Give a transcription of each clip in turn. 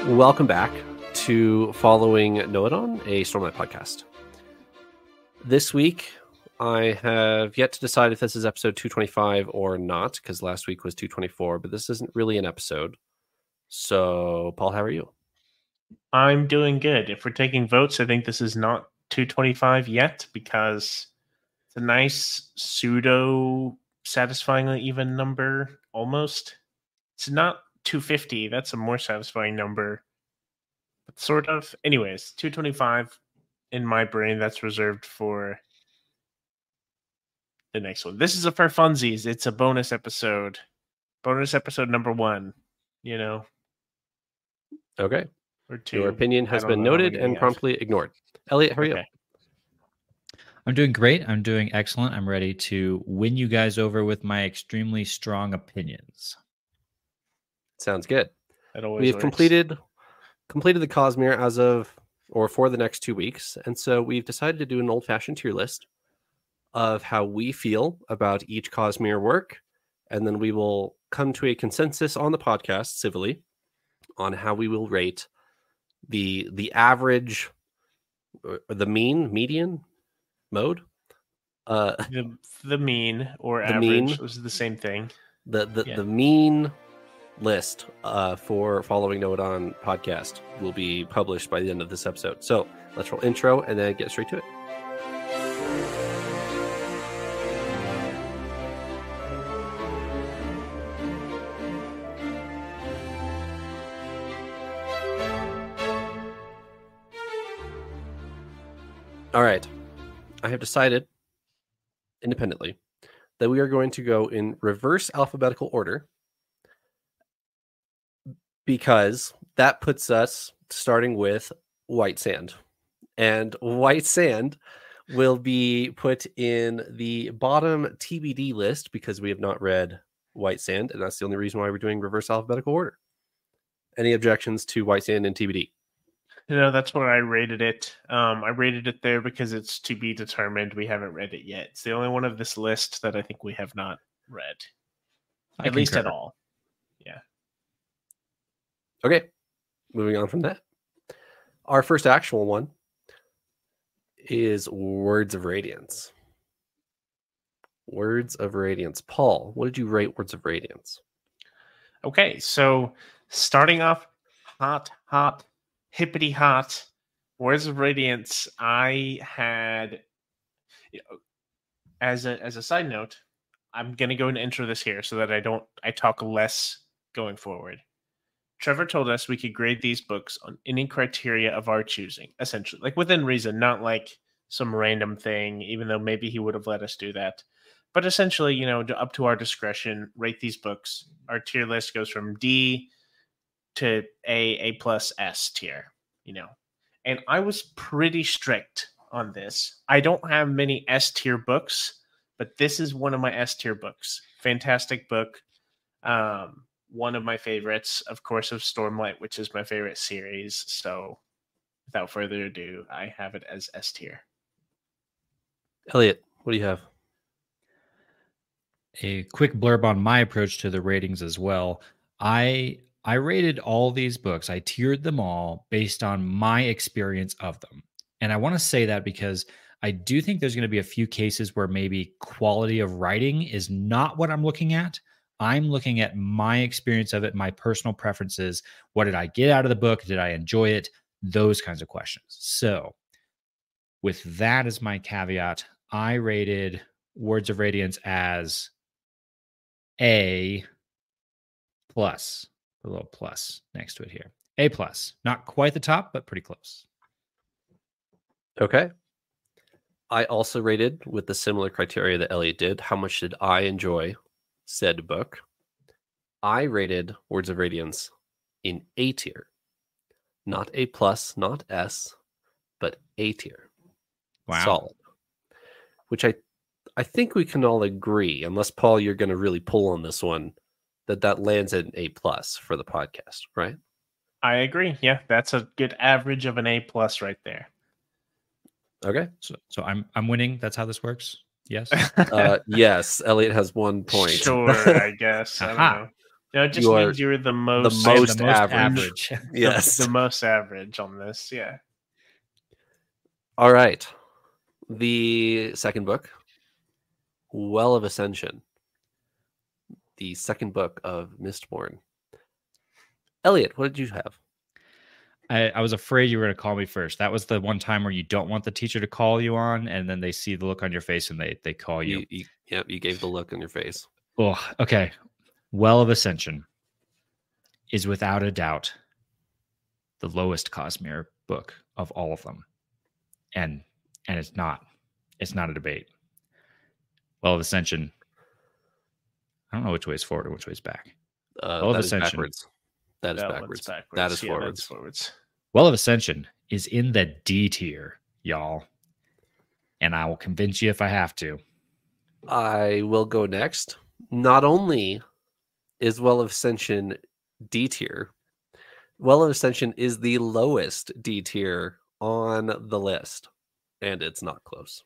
Welcome back to Following Noadon, a Stormlight podcast. This week, I have yet to decide if this is episode 225 or not, because last week was 224, but this isn't really an episode. So, Paul, how are you? I'm doing good. If we're taking votes, I think this is not 225 yet, because it's a nice pseudo satisfyingly even number, almost. It's not 250. That's a more satisfying number, but sort of. Anyways, 225 in my brain, that's reserved for the next one. This is a for funsies. It's a bonus episode. Bonus episode number 1, you know. Okay. Or 2. Your opinion has been noted and promptly ignored. Elliot, how are you? I'm doing great. I'm doing excellent. I'm ready to win you guys over with my extremely strong opinions. Sounds good. We have completed the Cosmere as of, or for the next 2 weeks. And so we've decided to do an old-fashioned tier list of how we feel about each Cosmere work. And then we will come to a consensus on the podcast civilly on how we will rate the average, or the median mode. The mean or the average mean, was the same thing. The mean list for Following Noadon podcast will be published by the end of this episode. So let's roll intro and then get straight to it. All right. I have decided independently that we are going to go in reverse alphabetical order, because that puts us starting with White Sand. And White Sand will be put in the bottom TBD list because we have not read White Sand, and that's the only reason why we're doing reverse alphabetical order. Any objections to White Sand and TBD? No, that's where I rated it. I rated it there because it's to be determined. We haven't read it yet. It's the only one of this list that I think we have not read. At least at all. Yeah. Okay. Moving on from that. Our first actual one is Words of Radiance. Words of Radiance. Paul, what did you rate Words of Radiance? Okay, so starting off hot, hippity hot, Words of Radiance, I had, as a side note, I'm going to go and intro this here so that I talk less going forward. Trevor told us we could grade these books on any criteria of our choosing, essentially, like within reason, not like some random thing, even though maybe he would have let us do that. But essentially, up to our discretion, rate these books. Our tier list goes from D to A plus S tier, And I was pretty strict on this. I don't have many S tier books, but this is one of my S tier books. Fantastic book. One of my favorites, of course, of Stormlight, which is my favorite series. So without further ado, I have it as S tier. Elliot, what do you have? A quick blurb on my approach to the ratings as well. I rated all these books. I tiered them all based on my experience of them. And I want to say that because I do think there's going to be a few cases where maybe quality of writing is not what I'm looking at. I'm looking at my experience of it, my personal preferences. What did I get out of the book? Did I enjoy it? Those kinds of questions. So with that as my caveat, I rated Words of Radiance as A plus, a little plus next to it here. A plus, not quite the top, but pretty close. Okay. I also rated with the similar criteria that Elliot did. How much did I enjoy said book? I rated Words of Radiance in A tier, not A plus, not S, but A tier. Wow. Solid. Which I think we can all agree, unless Paul, you're going to really pull on this one, that lands at an A plus for the podcast, right? I agree. Yeah, that's a good average of an A plus right there. Okay. So I'm winning. That's how this works. Yes. Yes. Elliot has 1 point. Sure, I guess. I don't know. No, it just You are means you're the most, I am most the most average. average. Yes. the most average on this. Yeah. All right. The second book, Well of Ascension. The second book of Mistborn. Elliot, what did you have? I was afraid you were going to call me first. That was the one time where you don't want the teacher to call you on, and then they see the look on your face and they call you. You gave the look on your face. Oh, okay. Well of Ascension is without a doubt the lowest Cosmere book of all of them. And it's not a debate. Well of Ascension, I don't know which way is forward and which way is back. Well of That is Ascension. backwards. That is That backwards. one's That is Yeah, forwards. that's forwards. Well of Ascension is in the D tier, y'all. And I will convince you if I have to. I will go next. Not only is Well of Ascension D tier, Well of Ascension is the lowest D tier on the list, and it's not close.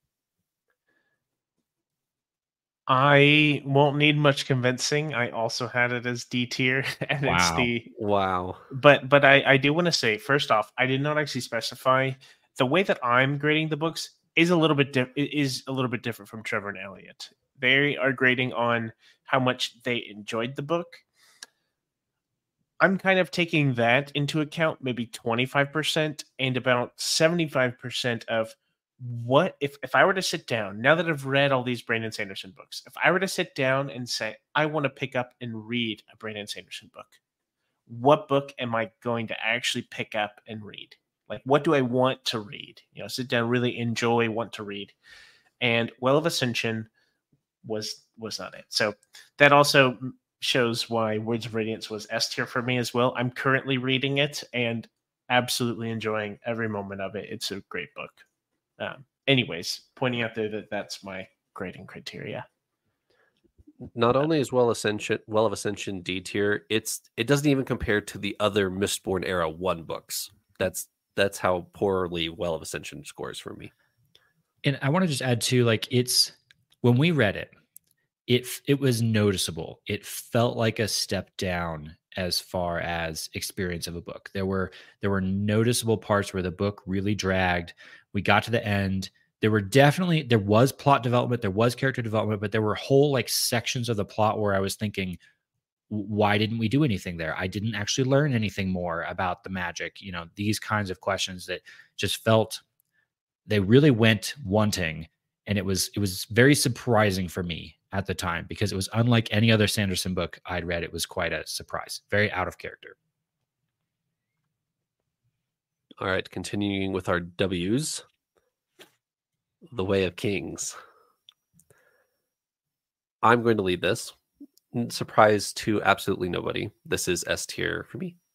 I won't need much convincing. I also had it as D tier, and it's Wow. the. Wow. But I do want to say, first off, I did not actually specify the way that I'm grading the books is a little bit different from Trevor and Elliot. They are grading on how much they enjoyed the book. I'm kind of taking that into account, maybe 25% and about 75% of what if I were to sit down now that I've read all these Brandon Sanderson books, if I were to sit down and say, I want to pick up and read a Brandon Sanderson book, what book am I going to actually pick up and read? Like, what do I want to read? Sit down, really enjoy, want to read. And Well of Ascension was not it. So that also shows why Words of Radiance was S tier for me as well. I'm currently reading it and absolutely enjoying every moment of it. It's a great book. Anyways, pointing out there that that's my grading criteria. Not only is Well of Ascension D tier, it doesn't even compare to the other Mistborn era 1 books. That's how poorly Well of Ascension scores for me. And I want to just add too, like, it's when we read it, it was noticeable. It felt like a step down as far as experience of a book. There were noticeable parts where the book really dragged. We got to the end. There was plot development, there was character development, but there were whole like sections of the plot where I was thinking, why didn't we do anything there? I didn't actually learn anything more about the magic. These kinds of questions that just felt they really went wanting. And it was very surprising for me at the time because it was unlike any other Sanderson book I'd read. It was quite a surprise, very out of character. All right, continuing with our W's. The Way of Kings. I'm going to lead this. Surprise to absolutely nobody. This is S tier for me.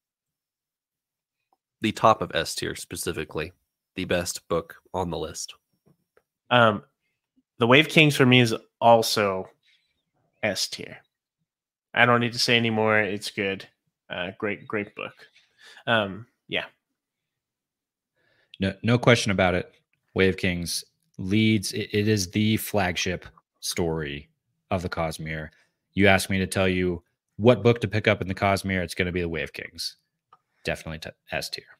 The top of S tier specifically. The best book on the list. The Way of Kings for me is also S tier. I don't need to say anymore. It's good. Great book. Yeah. No question about it. Way of Kings leads. It is the flagship story of the Cosmere. You ask me to tell you what book to pick up in the Cosmere, it's going to be The Way of Kings. Definitely S tier.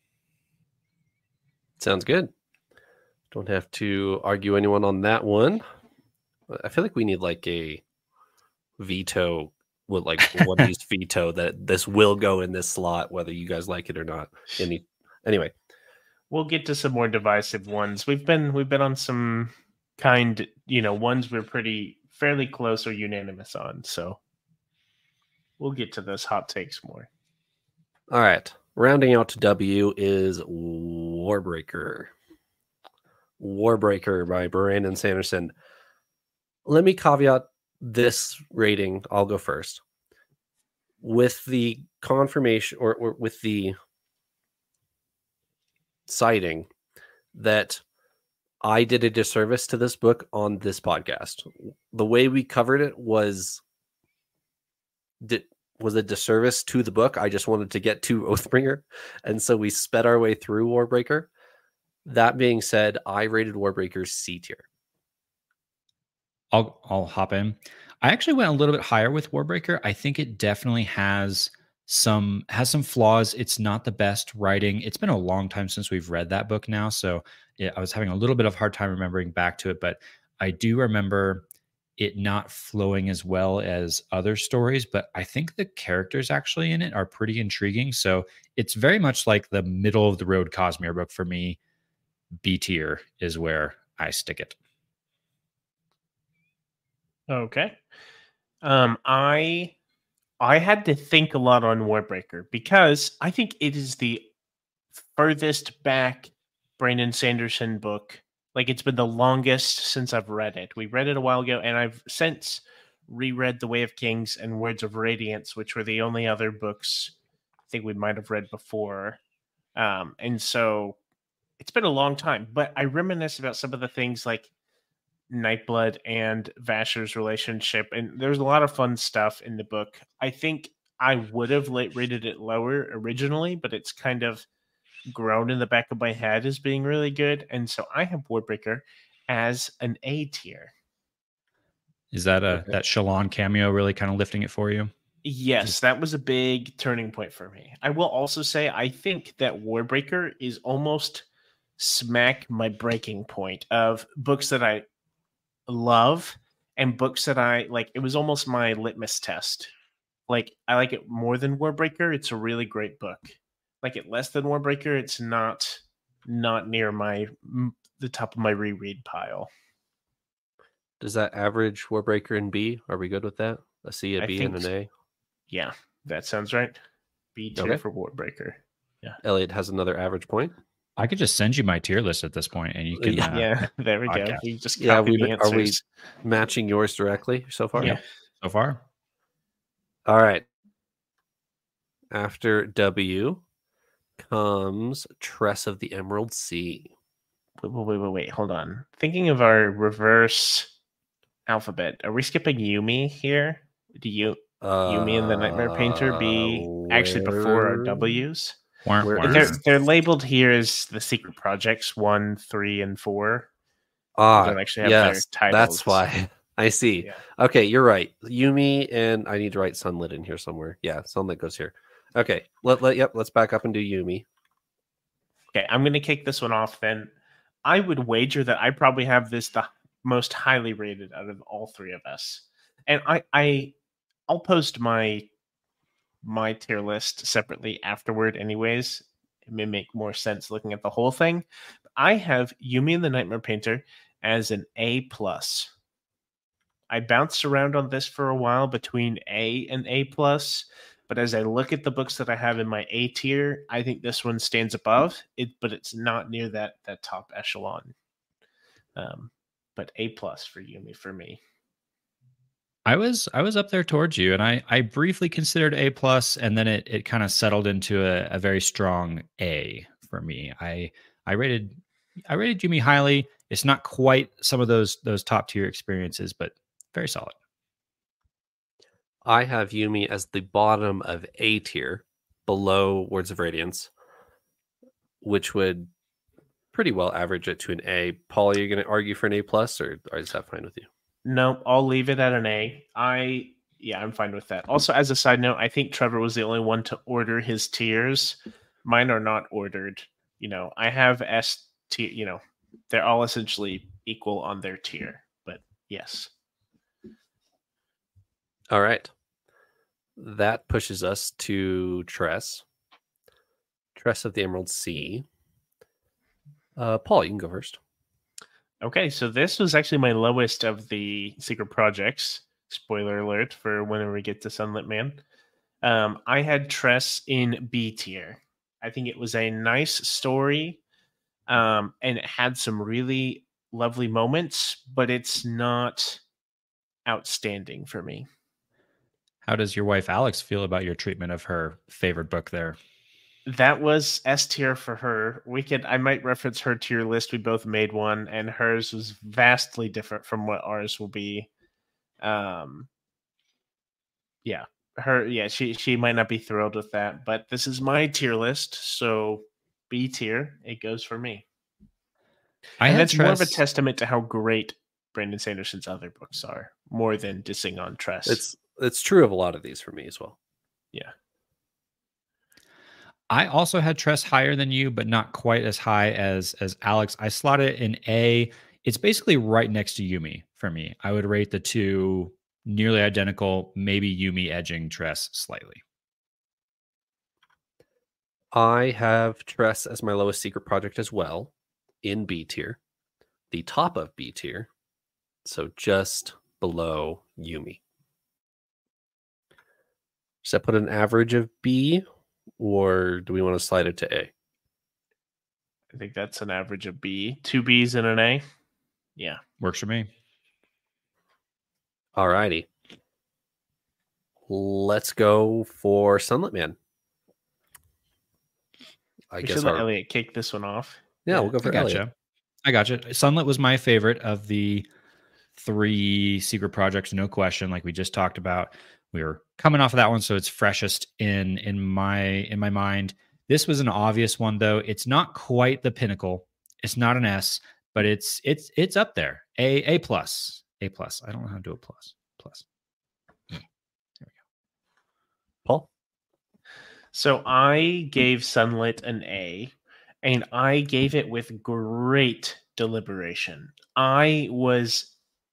Sounds good. Don't have to argue anyone on that one. I feel like we need like a veto, with like one of these veto that this will go in this slot, whether you guys like it or not. Anyway, we'll get to some more divisive ones. We've been on some ones we're fairly close or unanimous on. So we'll get to those hot takes more. All right. Rounding out to W is Warbreaker. Warbreaker by Brandon Sanderson. Let me caveat this rating. I'll go first. With the confirmation or with the citing that I did a disservice to this book on this podcast. The way we covered it was a disservice to the book. I just wanted to get to Oathbringer, and so we sped our way through Warbreaker. That being said, I rated Warbreaker C tier. I'll hop in. I actually went a little bit higher with Warbreaker. I think it definitely has some flaws. It's not the best writing. It's been a long time since we've read that book now, so yeah, I was having a little bit of hard time remembering back to it, but I do remember it not flowing as well as other stories, but I think the characters actually in it are pretty intriguing. So it's very much like the middle of the road Cosmere book for me. B tier is where I stick it. Okay. I had to think a lot on Warbreaker because I think it is the furthest back Brandon Sanderson book. Like, it's been the longest since I've read it. We read it a while ago, and I've since reread The Way of Kings and Words of Radiance, which were the only other books I think we might have read before. And so it's been a long time, but I reminisce about some of the things like Nightblood and Vasher's relationship, and there's a lot of fun stuff in the book. I think I would have rated it lower originally, but it's kind of grown in the back of my head as being really good, and so I have Warbreaker as an A tier. Is that that Shallan cameo really kind of lifting it for you? Yes, that was a big turning point for me. I will also say I think that Warbreaker is almost smack my breaking point of books that I love and books that I like. It was almost my litmus test. Like, I like it more than Warbreaker. It's a really great book. Like it less than Warbreaker, it's not near the top of my reread pile. Does that average Warbreaker in B? Are we good with that? A C, a B, and an A? Yeah, that sounds right. B tier for Warbreaker. Yeah. Elliot has another average point. I could just send you my tier list at this point, and you can. Yeah, there we go. You just are we matching yours directly so far? Yeah, so far. All right. After W comes Tress of the Emerald Sea. Wait. Hold on. Thinking of our reverse alphabet, are we skipping Yuumi here? Do Yuumi and the Nightmare Painter be actually before our W's? They're labeled here as the secret projects 1, 3, and 4. Don't actually have their titles. That's why. I see. Yeah. Okay, you're right. Yuumi, and I need to write Sunlit in here somewhere. Yeah, Sunlit goes here. Okay, let's back up and do Yuumi. Okay, I'm going to kick this one off then. I would wager that I probably have this the most highly rated out of all three of us. And I'll post my tier list separately afterward anyways. It may make more sense looking at the whole thing. I have Yuumi and the Nightmare Painter as an A+. I bounced around on this for a while between A and A+, but as I look at the books that I have in my A tier, I think this one stands above it, but it's not near that top echelon. But A+ for Yuumi for me. I was up there towards you, and I briefly considered A+, and then it kind of settled into a very strong A for me. I rated Yuumi highly. It's not quite some of those top tier experiences, but very solid. I have Yuumi as the bottom of A tier, below Words of Radiance, which would pretty well average it to an A. Paul, are you going to argue for an A+, or is that fine with you? No, I'll leave it at an A. I'm fine with that. Also, as a side note, I think Trevor was the only one to order his tiers. Mine are not ordered. I have S tier, they're all essentially equal on their tier, but yes. All right. That pushes us to Tress of the Emerald Sea. Paul, you can go first. Okay, so this was actually my lowest of the secret projects. Spoiler alert for whenever we get to Sunlit Man. I had Tress in B tier. I think it was a nice story, and it had some really lovely moments, but it's not outstanding for me. How does your wife Alex feel about your treatment of her favorite book there? That was S tier for her. I might reference her tier list. We both made one, and hers was vastly different from what ours will be. She might not be thrilled with that, but this is my tier list, so B tier, it goes for me. And that's more of a testament to how great Brandon Sanderson's other books are. more than dissing on Tress. It's true of a lot of these for me as well. Yeah. I also had Tress higher than you, but not quite as high as Alex. I slotted it in A. It's basically right next to Yumi for me. I would rate the two nearly identical, maybe Yumi edging Tress slightly. I have Tress as my lowest secret project as well, in B tier, the top of B tier, so just below Yumi. Does that put an average of B, or do we want to slide it to A? I think that's an average of B. 2 Bs and an A. Yeah. Works for me. All righty. Let's go for Sunlit Man. I guess let Elliot kick this one off. Yeah, we'll go for Elliot. I gotcha. Sunlit was my favorite of the 3 secret projects, no question. Like we just talked about, we were coming off of that one, so it's freshest in my mind. This was an obvious one, though. It's not quite the pinnacle. It's not an S, but it's up there. A plus. A plus. I don't know how to do a plus. There we go. Paul? So I gave Sunlit an A, and I gave it with great deliberation. I was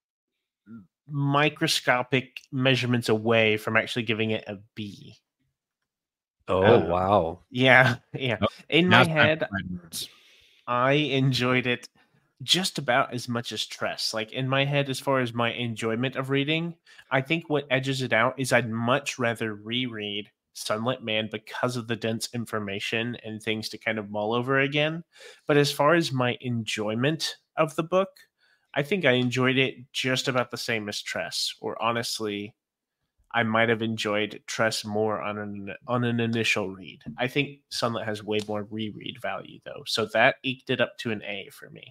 microscopic measurements away from actually giving it a B. Oh, wow. Yeah. Oh, in my head, I enjoyed it just about as much as Tress. Like in my head, as far as my enjoyment of reading, I think what edges it out is I'd much rather reread Sunlit Man because of the dense information and things to kind of mull over again. But as far as my enjoyment of the book, I think I enjoyed it just about the same as Tress. Or honestly, I might have enjoyed Tress more on an initial read. I think Sunlit has way more reread value, though. So that eked it up to an A for me.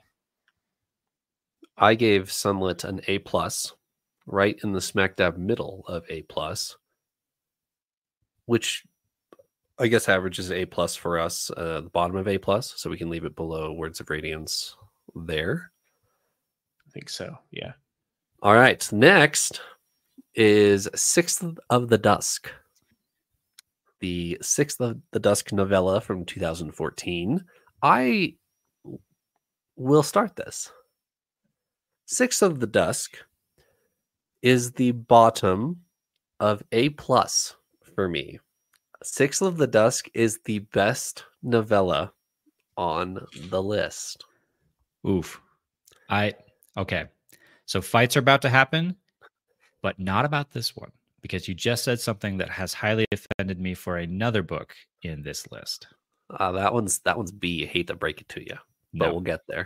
I gave Sunlit an A+, right in the smack dab middle of A+, which I guess averages A+ for us, the bottom of A+, so we can leave it below Words of Radiance there. I think so, yeah. All right, next is Sixth of the Dusk. The Sixth of the Dusk novella from 2014. I will start this. Sixth of the Dusk is the bottom of A+ for me. Sixth of the Dusk is the best novella on the list. Oof. Okay. So fights are about to happen, but not about this one, because you just said something that has highly offended me for another book in this list. That one's B. I hate to break it to you, but we'll get there.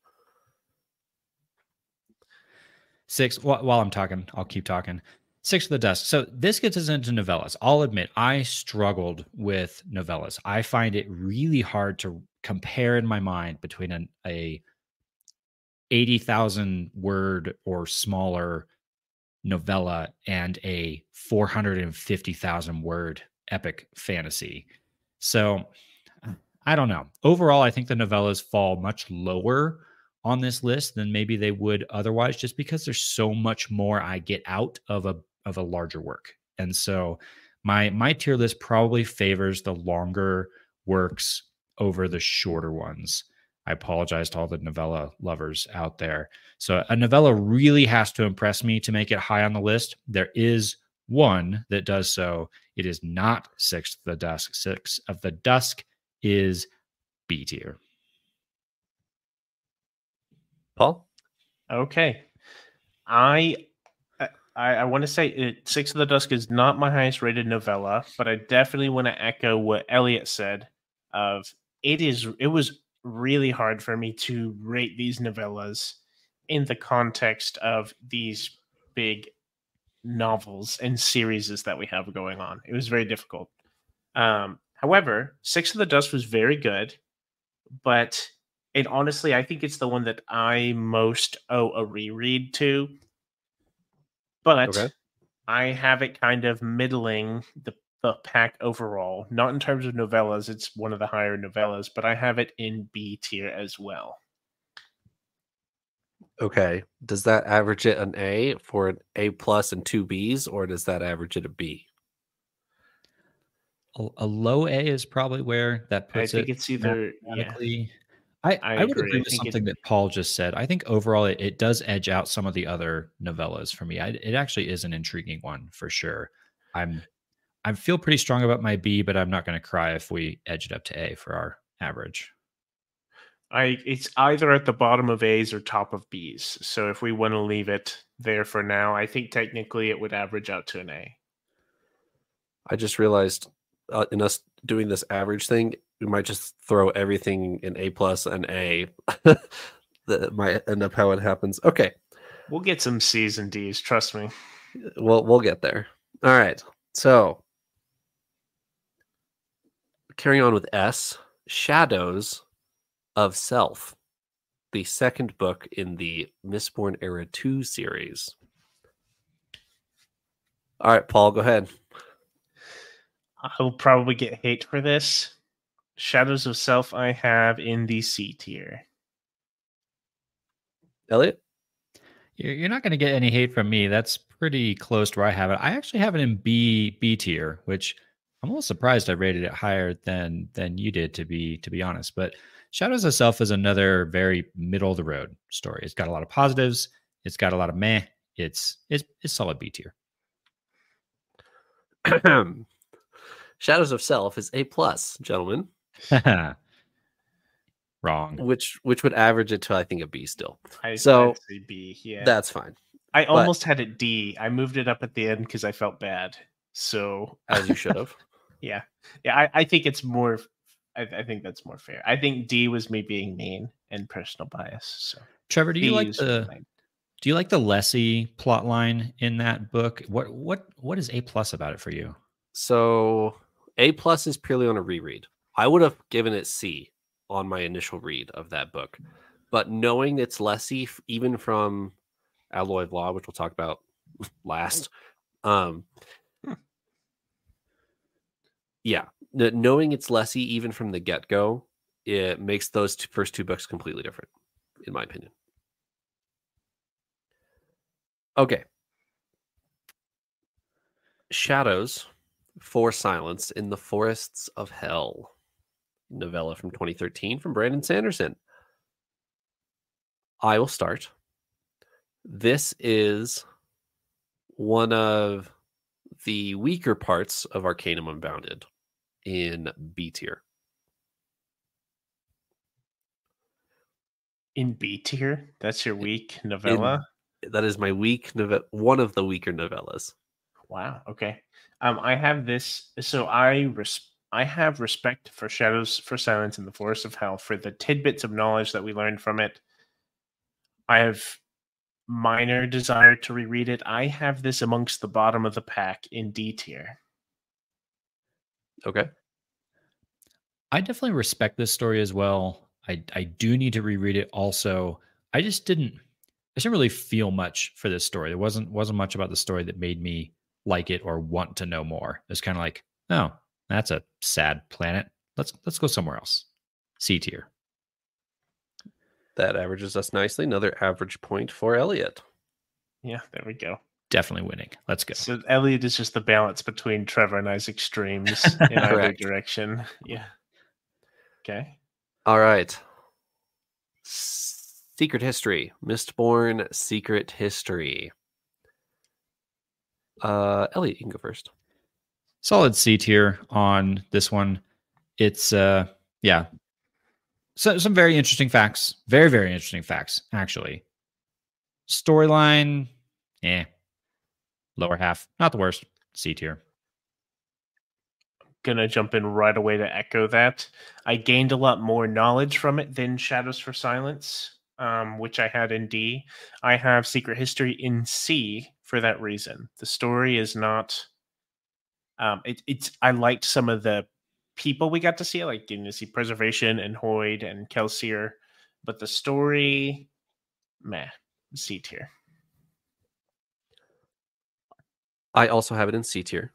6. While I'm talking, I'll keep talking. Sixth of the Dusk. So this gets us into novellas. I'll admit, I struggled with novellas. I find it really hard to compare in my mind between a 80,000 word or smaller novella and a 450,000 word epic fantasy. So I don't know. Overall, I think the novellas fall much lower on this list than maybe they would otherwise, just because there's so much more I get out of a larger work. And so my tier list probably favors the longer works over the shorter ones. I apologize to all the novella lovers out there. So a novella really has to impress me to make it high on the list. There is one that does so. It is not Sixth of the Dusk. Sixth of the Dusk is B tier. Paul? Okay. I want to say Sixth of the Dusk is not my highest rated novella, but I definitely want to echo what Elliot said of it was really hard for me to rate these novellas in the context of these big novels and series that we have going on. It was very difficult. However, Sixth of the Dusk was very good, but honestly, I think it's the one that I most owe a reread to. But okay. I have it kind of middling the pack overall. Not in terms of novellas, it's one of the higher novellas, but I have it in B tier as well. Okay. Does that average it an A for an A plus and 2 Bs, or does that average it a B? A low A is probably where that I puts think it it's either mathematically. I I would agree. agree I with think something that Paul just said. I think overall it does edge out some of the other novellas for me. It actually is an intriguing one for sure. I'm I feel pretty strong about my B, but I'm not going to cry if we edge it up to A for our average. it's either at the bottom of A's or top of B's. So if we want to leave it there for now, I think technically it would average out to an A. I just realized in us doing this average thing, we might just throw everything in A plus and A. That might end up how it happens. Okay. We'll get some C's and D's, trust me. We'll get there. All right. So carrying on with S, Shadows of Self, the second book in the Mistborn Era 2 series. All right, Paul, go ahead. I'll probably get hate for this. Shadows of Self I have in the C tier. Elliot? You're not going to get any hate from me. That's pretty close to where I have it. I actually have it in B tier, which I'm a little surprised I rated it higher than you did, to be honest. But Shadows of Self is another very middle of the road story. It's got a lot of positives. It's got a lot of meh. It's solid B tier. Shadows of Self is A plus, gentlemen. Wrong. Which would average it to, I think, a B still. I'd So say B, yeah. that's fine. I almost had it D. I moved it up at the end because I felt bad. So As you should have. yeah. I think it's more. I think that's more fair. I think D was me being mean and personal bias. So Trevor, do you B like was the fine. do you like the Lessie plot line in that book? What is A plus about it for you? So A plus is purely on a reread. I would have given it C on my initial read of that book. But knowing it's Lessie, even from Alloy of Law, which we'll talk about last, yeah, knowing it's Lessie even from the get-go, it makes those first two books completely different, in my opinion. Okay. Shadows for Silence in the Forests of Hell. Novella from 2013 from Brandon Sanderson. I will start. This is one of the weaker parts of Arcanum Unbounded in B tier. In B tier? That's your weak novella? That is my weak one of the weaker novellas. Wow. Okay. I have this. So I have respect for Shadows for Silence in the Forest of Hell for the tidbits of knowledge that we learned from it. I have minor desire to reread it. I have this amongst the bottom of the pack in D tier. Okay. I definitely respect this story as well. I do need to reread it also. I didn't really feel much for this story. There wasn't much about the story that made me like it or want to know more. It's kind of like, oh, that's a sad planet. Let's go somewhere else. C tier. That averages us nicely. Another average point for Elliot. Yeah, there we go. Definitely winning. Let's go. So Elliot is just the balance between Trevor and I's extremes in either direction. Yeah. Okay. All right. Secret History. Mistborn Secret History. Elliot, you can go first. Solid C tier on this one. It's yeah. So some very interesting facts. Very, very interesting facts, actually. Storyline, lower half. Not the worst. C tier. Gonna jump in right away to echo that. I gained a lot more knowledge from it than Shadows for Silence, which I had in D. I have Secret History in C for that reason. The story is not. It's. I liked some of the people we got to see, like getting to see Preservation and Hoyd and Kelsier, but the story, meh, C tier. I also have it in C tier.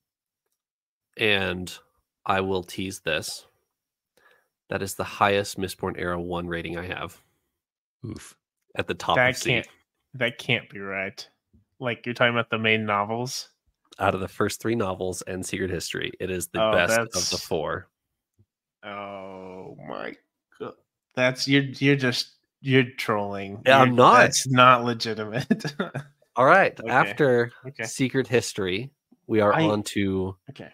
And I will tease this. That is the highest Mistborn Era 1 rating I have. Oof. at the top That of C. can't be right. Like you're talking about the main novels. Out of the first 3 novels and Secret History, it is the Oh, best of the that's 4. oh my god. That's you're trolling. Yeah, I'm not. That's not legitimate. All right. Okay. After Okay. Secret History, we are on to Okay.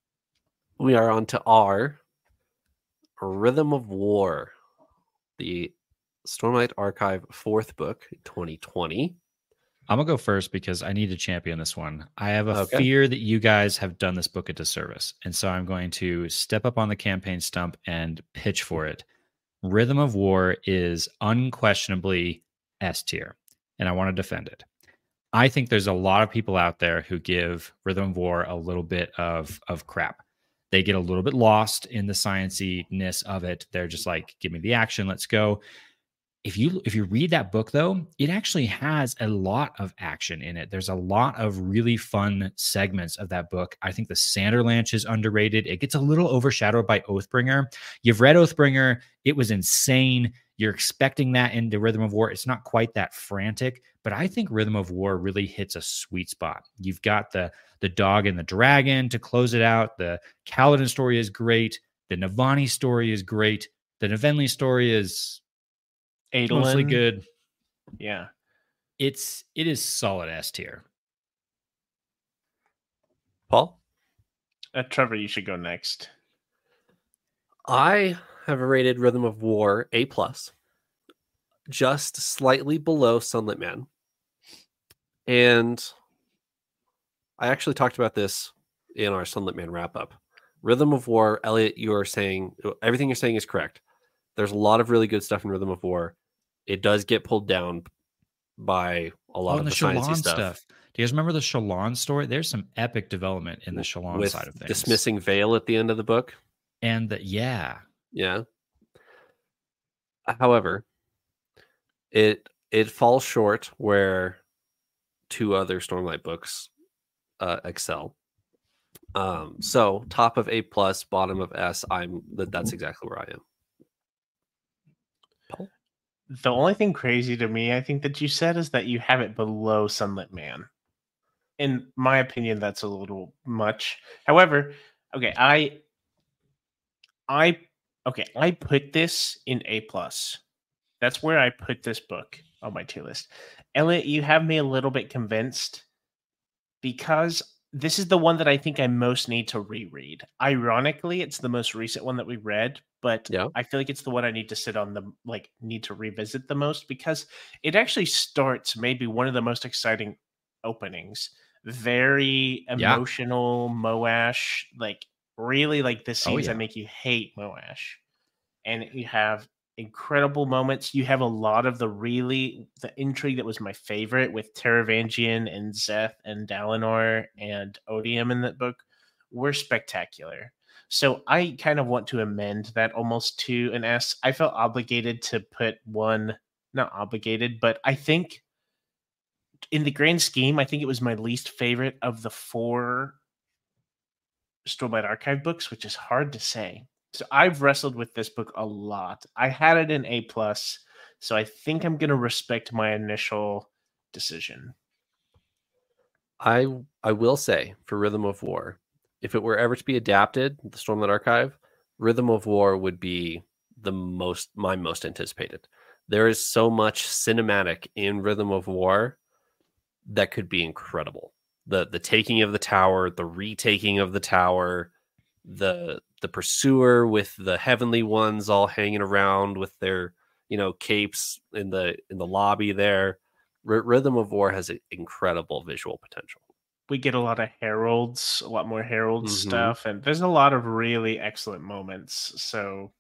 our Rhythm of War, the Stormlight Archive 4th book, 2020. I'm gonna go first because I need to champion this one. I have a Okay. fear that you guys have done this book a disservice, and so I'm going to step up on the campaign stump and pitch for it. Rhythm of War is unquestionably S tier, and I want to defend it. I think there's a lot of people out there who give Rhythm of War a little bit of crap. They get a little bit lost in the sciency-ness of it. They're just like, give me the action, let's go. If you read that book though, it actually has a lot of action in it. There's a lot of really fun segments of that book. I think the Sanderlanche is underrated. It gets a little overshadowed by Oathbringer. You've read Oathbringer. It was insane. You're expecting that in the Rhythm of War. It's not quite that frantic, but I think Rhythm of War really hits a sweet spot. You've got the dog and the dragon to close it out. The Kaladin story is great. The Navani story is great. The Navenli story is Adolin. mostly good. Yeah. It is solid S tier. Paul? Trevor, you should go next. I have rated Rhythm of War A+, just slightly below Sunlit Man. And I actually talked about this in our Sunlit Man wrap-up. Rhythm of War, Elliot, you are saying, everything you're saying is correct. There's a lot of really good stuff in Rhythm of War. It does get pulled down by a lot of the sciencey stuff. Do you guys remember the Shallan story? There's some epic development in the Shallan side of things. Dismissing Veil at the end of the book. And yeah. However, it falls short where 2 other Stormlight books excel. So top of A+, bottom of S. That's exactly where I am. Paul? The only thing crazy to me, I think, that you said is that you have it below Sunlit Man. In my opinion, that's a little much. However, okay, I put this in A+. That's where I put this book on my tier list. Elliot, you have me a little bit convinced because this is the one that I think I most need to reread. Ironically, it's the most recent one that we read, but I feel like it's the one I need to sit on need to revisit the most because it actually starts maybe one of the most exciting openings. Very emotional, Moash, really the scenes that make you hate Moash. And you have incredible moments. You have a lot of the intrigue that was my favorite with Taravangian and Szeth and Dalinar and Odium in that book were spectacular. So I kind of want to amend that almost to an S. I felt obligated to put one, not obligated, but I think in the grand scheme, I think it was my least favorite of the 4 Stormlight Archive books, which is hard to say. So I've wrestled with this book a lot. I had it in A+, so I think I'm going to respect my initial decision. I will say, for Rhythm of War, if it were ever to be adapted, the Stormlight Archive, Rhythm of War would be my most anticipated. There is so much cinematic in Rhythm of War that could be incredible. The taking of the tower, the retaking of the tower, the pursuer with the heavenly ones all hanging around with their capes in the lobby there. Rhythm of War has incredible visual potential. We get a lot of heralds, a lot more herald stuff, and there's a lot of really excellent moments. So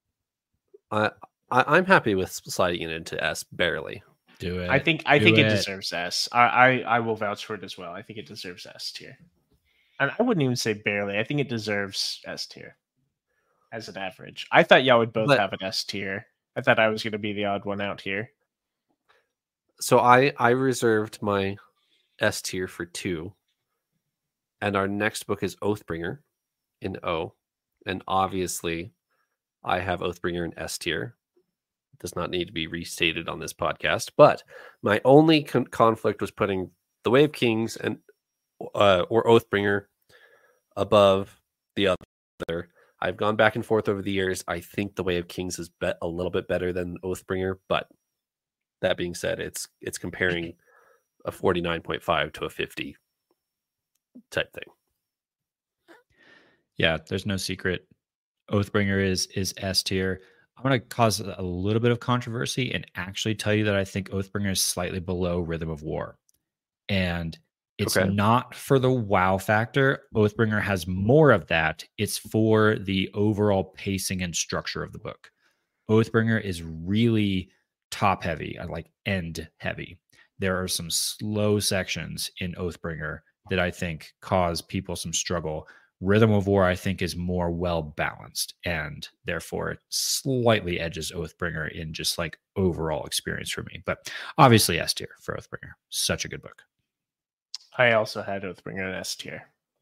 I'm happy with sliding it into S barely. Do it. I think it deserves S. I will vouch for it as well. I think it deserves S tier. And I wouldn't even say barely. I think it deserves S tier as an average. I thought y'all would both have an S tier. I thought I was going to be the odd one out here. So I reserved my S tier for 2. And our next book is Oathbringer in O. And obviously, I have Oathbringer in S tier. does not need to be restated on this podcast. But my only conflict was putting the Way of Kings and or Oathbringer above the other. I've gone back and forth over the years. I think the Way of Kings is a little bit better than Oathbringer, but that being said, it's comparing a 49.5 to a 50 type thing. Yeah, there's no secret. Oathbringer is S tier. I'm going to cause a little bit of controversy and actually tell you that I think Oathbringer is slightly below Rhythm of War. And it's not for the wow factor. Oathbringer has more of that. It's for the overall pacing and structure of the book. Oathbringer is really top heavy, like end heavy. There are some slow sections in Oathbringer that I think cause people some struggle. Rhythm of War, I think, is more well balanced, and therefore it slightly edges Oathbringer in just like overall experience for me. But obviously S tier for Oathbringer. Such a good book. I also had Oathbringer in S tier.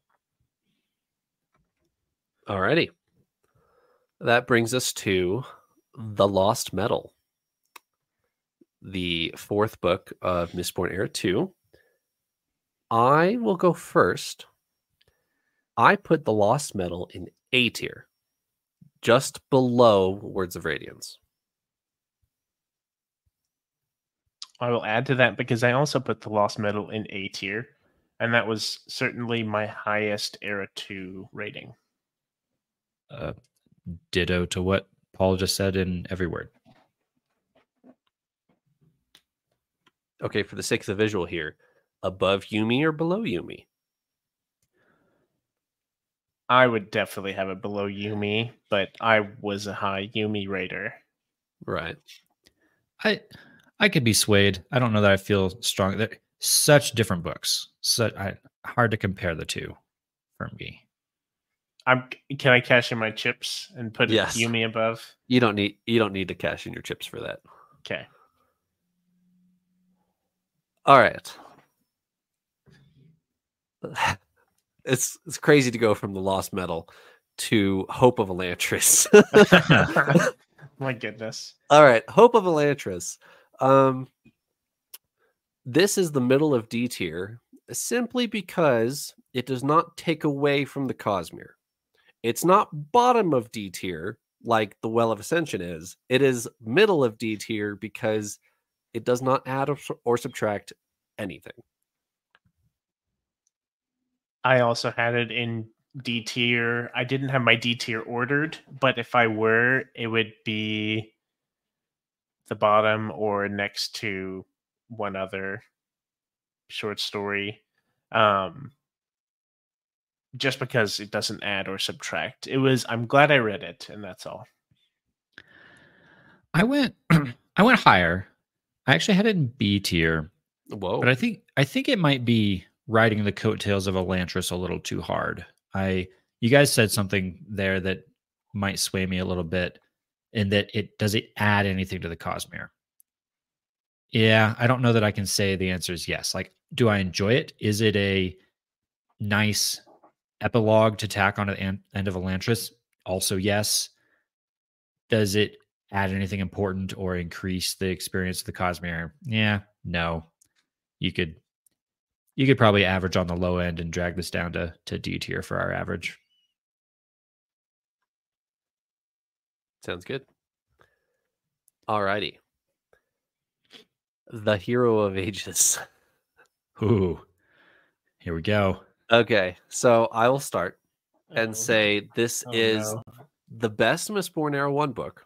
Alrighty. That brings us to The Lost Metal, the fourth book of Mistborn Era 2. I will go first. I put The Lost Metal in A tier, just below Words of Radiance. I will add to that because I also put The Lost Metal in A tier, and that was certainly my highest Era 2 rating. Ditto to what Paul just said in every word. Okay, for the sake of the visual here, above Yumi or below Yumi? I would definitely have it below Yumi, but I was a high Yumi rater. Right. I could be swayed. I don't know that I feel strong. They're such different books. Hard to compare the two for me. Can I cash in my chips and put Yumi above? You don't need to cash in your chips for that. Okay. All right. It's crazy to go from The Lost Metal to Hope of Elantris. My goodness. All right, Hope of Elantris. This is the middle of D tier simply because it does not take away from the Cosmere. It's not bottom of D tier like the Well of Ascension is. It is middle of D tier because it does not add or subtract anything. I also had it in D tier. I didn't have my D tier ordered, but if I were, it would be the bottom or next to one other short story. Just because it doesn't add or subtract. I'm glad I read it, and that's all. I went higher. I actually had it in B tier. Whoa. But I think it might be riding the coattails of Elantris a little too hard. You guys said something there that might sway me a little bit, in that does it add anything to the Cosmere? Yeah, I don't know that I can say the answer is yes. Like, do I enjoy it? Is it a nice epilogue to tack on at the end of Elantris? Also, yes. Does it add anything important or increase the experience of the Cosmere? Yeah, no. You could probably average on the low end and drag this down to D tier for our average. Sounds good. Alrighty. The Hero of Ages. Ooh, here we go. Okay, so I will start and say this is the best Mistborn Era 1 book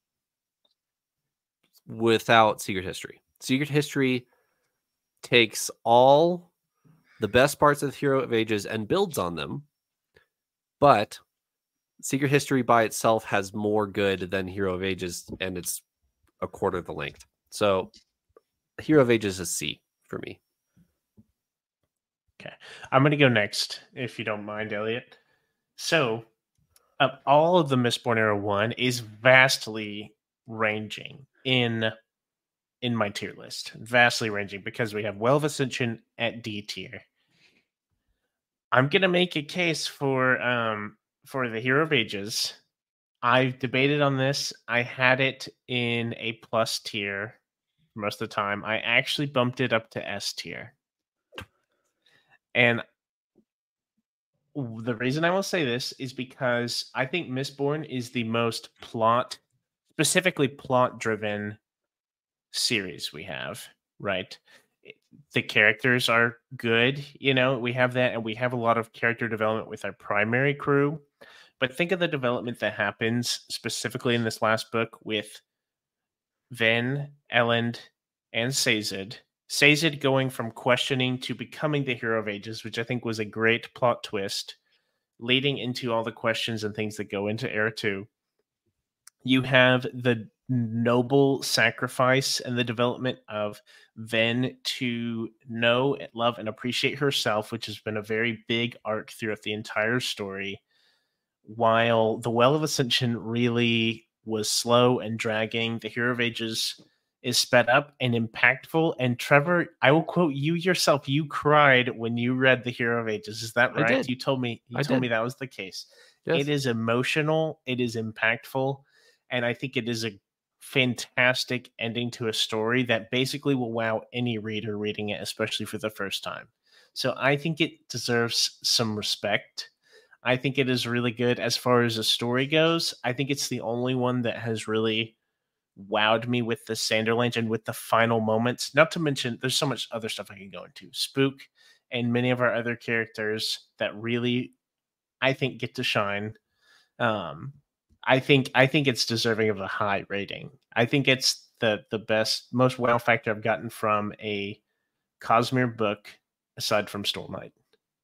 without Secret History. Secret History takes all the best parts of the Hero of Ages and builds on them, but Secret History by itself has more good than Hero of Ages, and it's a quarter of the length. So Hero of Ages is C for me. Okay. I'm going to go next, if you don't mind, Elliot. So, all of the Mistborn Era 1 is vastly ranging in my tier list. Vastly ranging because we have Well of Ascension at D tier. I'm going to make a case for the Hero of Ages. I've debated on this. I had it in A+ tier most of the time. I actually bumped it up to S tier. And the reason I will say this is because I think Mistborn is the most specifically plot-driven series we have, right? The characters are good, we have that, and we have a lot of character development with our primary crew. But think of the development that happens specifically in this last book with Ven, Elend, and Sazed. Sazed going from questioning to becoming the Hero of Ages, which I think was a great plot twist, leading into all the questions and things that go into Era 2. You have the noble sacrifice and the development of Ven to know, love, and appreciate herself, which has been a very big arc throughout the entire story, while the Well of Ascension really was slow and dragging. The Hero of Ages is sped up and impactful. And Trevor, I will quote you yourself. You cried when you read The Hero of Ages. Is that right? I did. You told me that was the case. Yes. It is emotional. It is impactful. And I think it is a fantastic ending to a story that basically will wow any reader reading it, especially for the first time. So I think it deserves some respect. I think it is really good as far as the story goes. I think it's the only one that has really wowed me with the Sanderlands and with the final moments. Not to mention, there's so much other stuff I can go into. Spook and many of our other characters that really, I think, get to shine. I think it's deserving of a high rating. I think it's the best, most wow factor I've gotten from a Cosmere book aside from Storm Knight.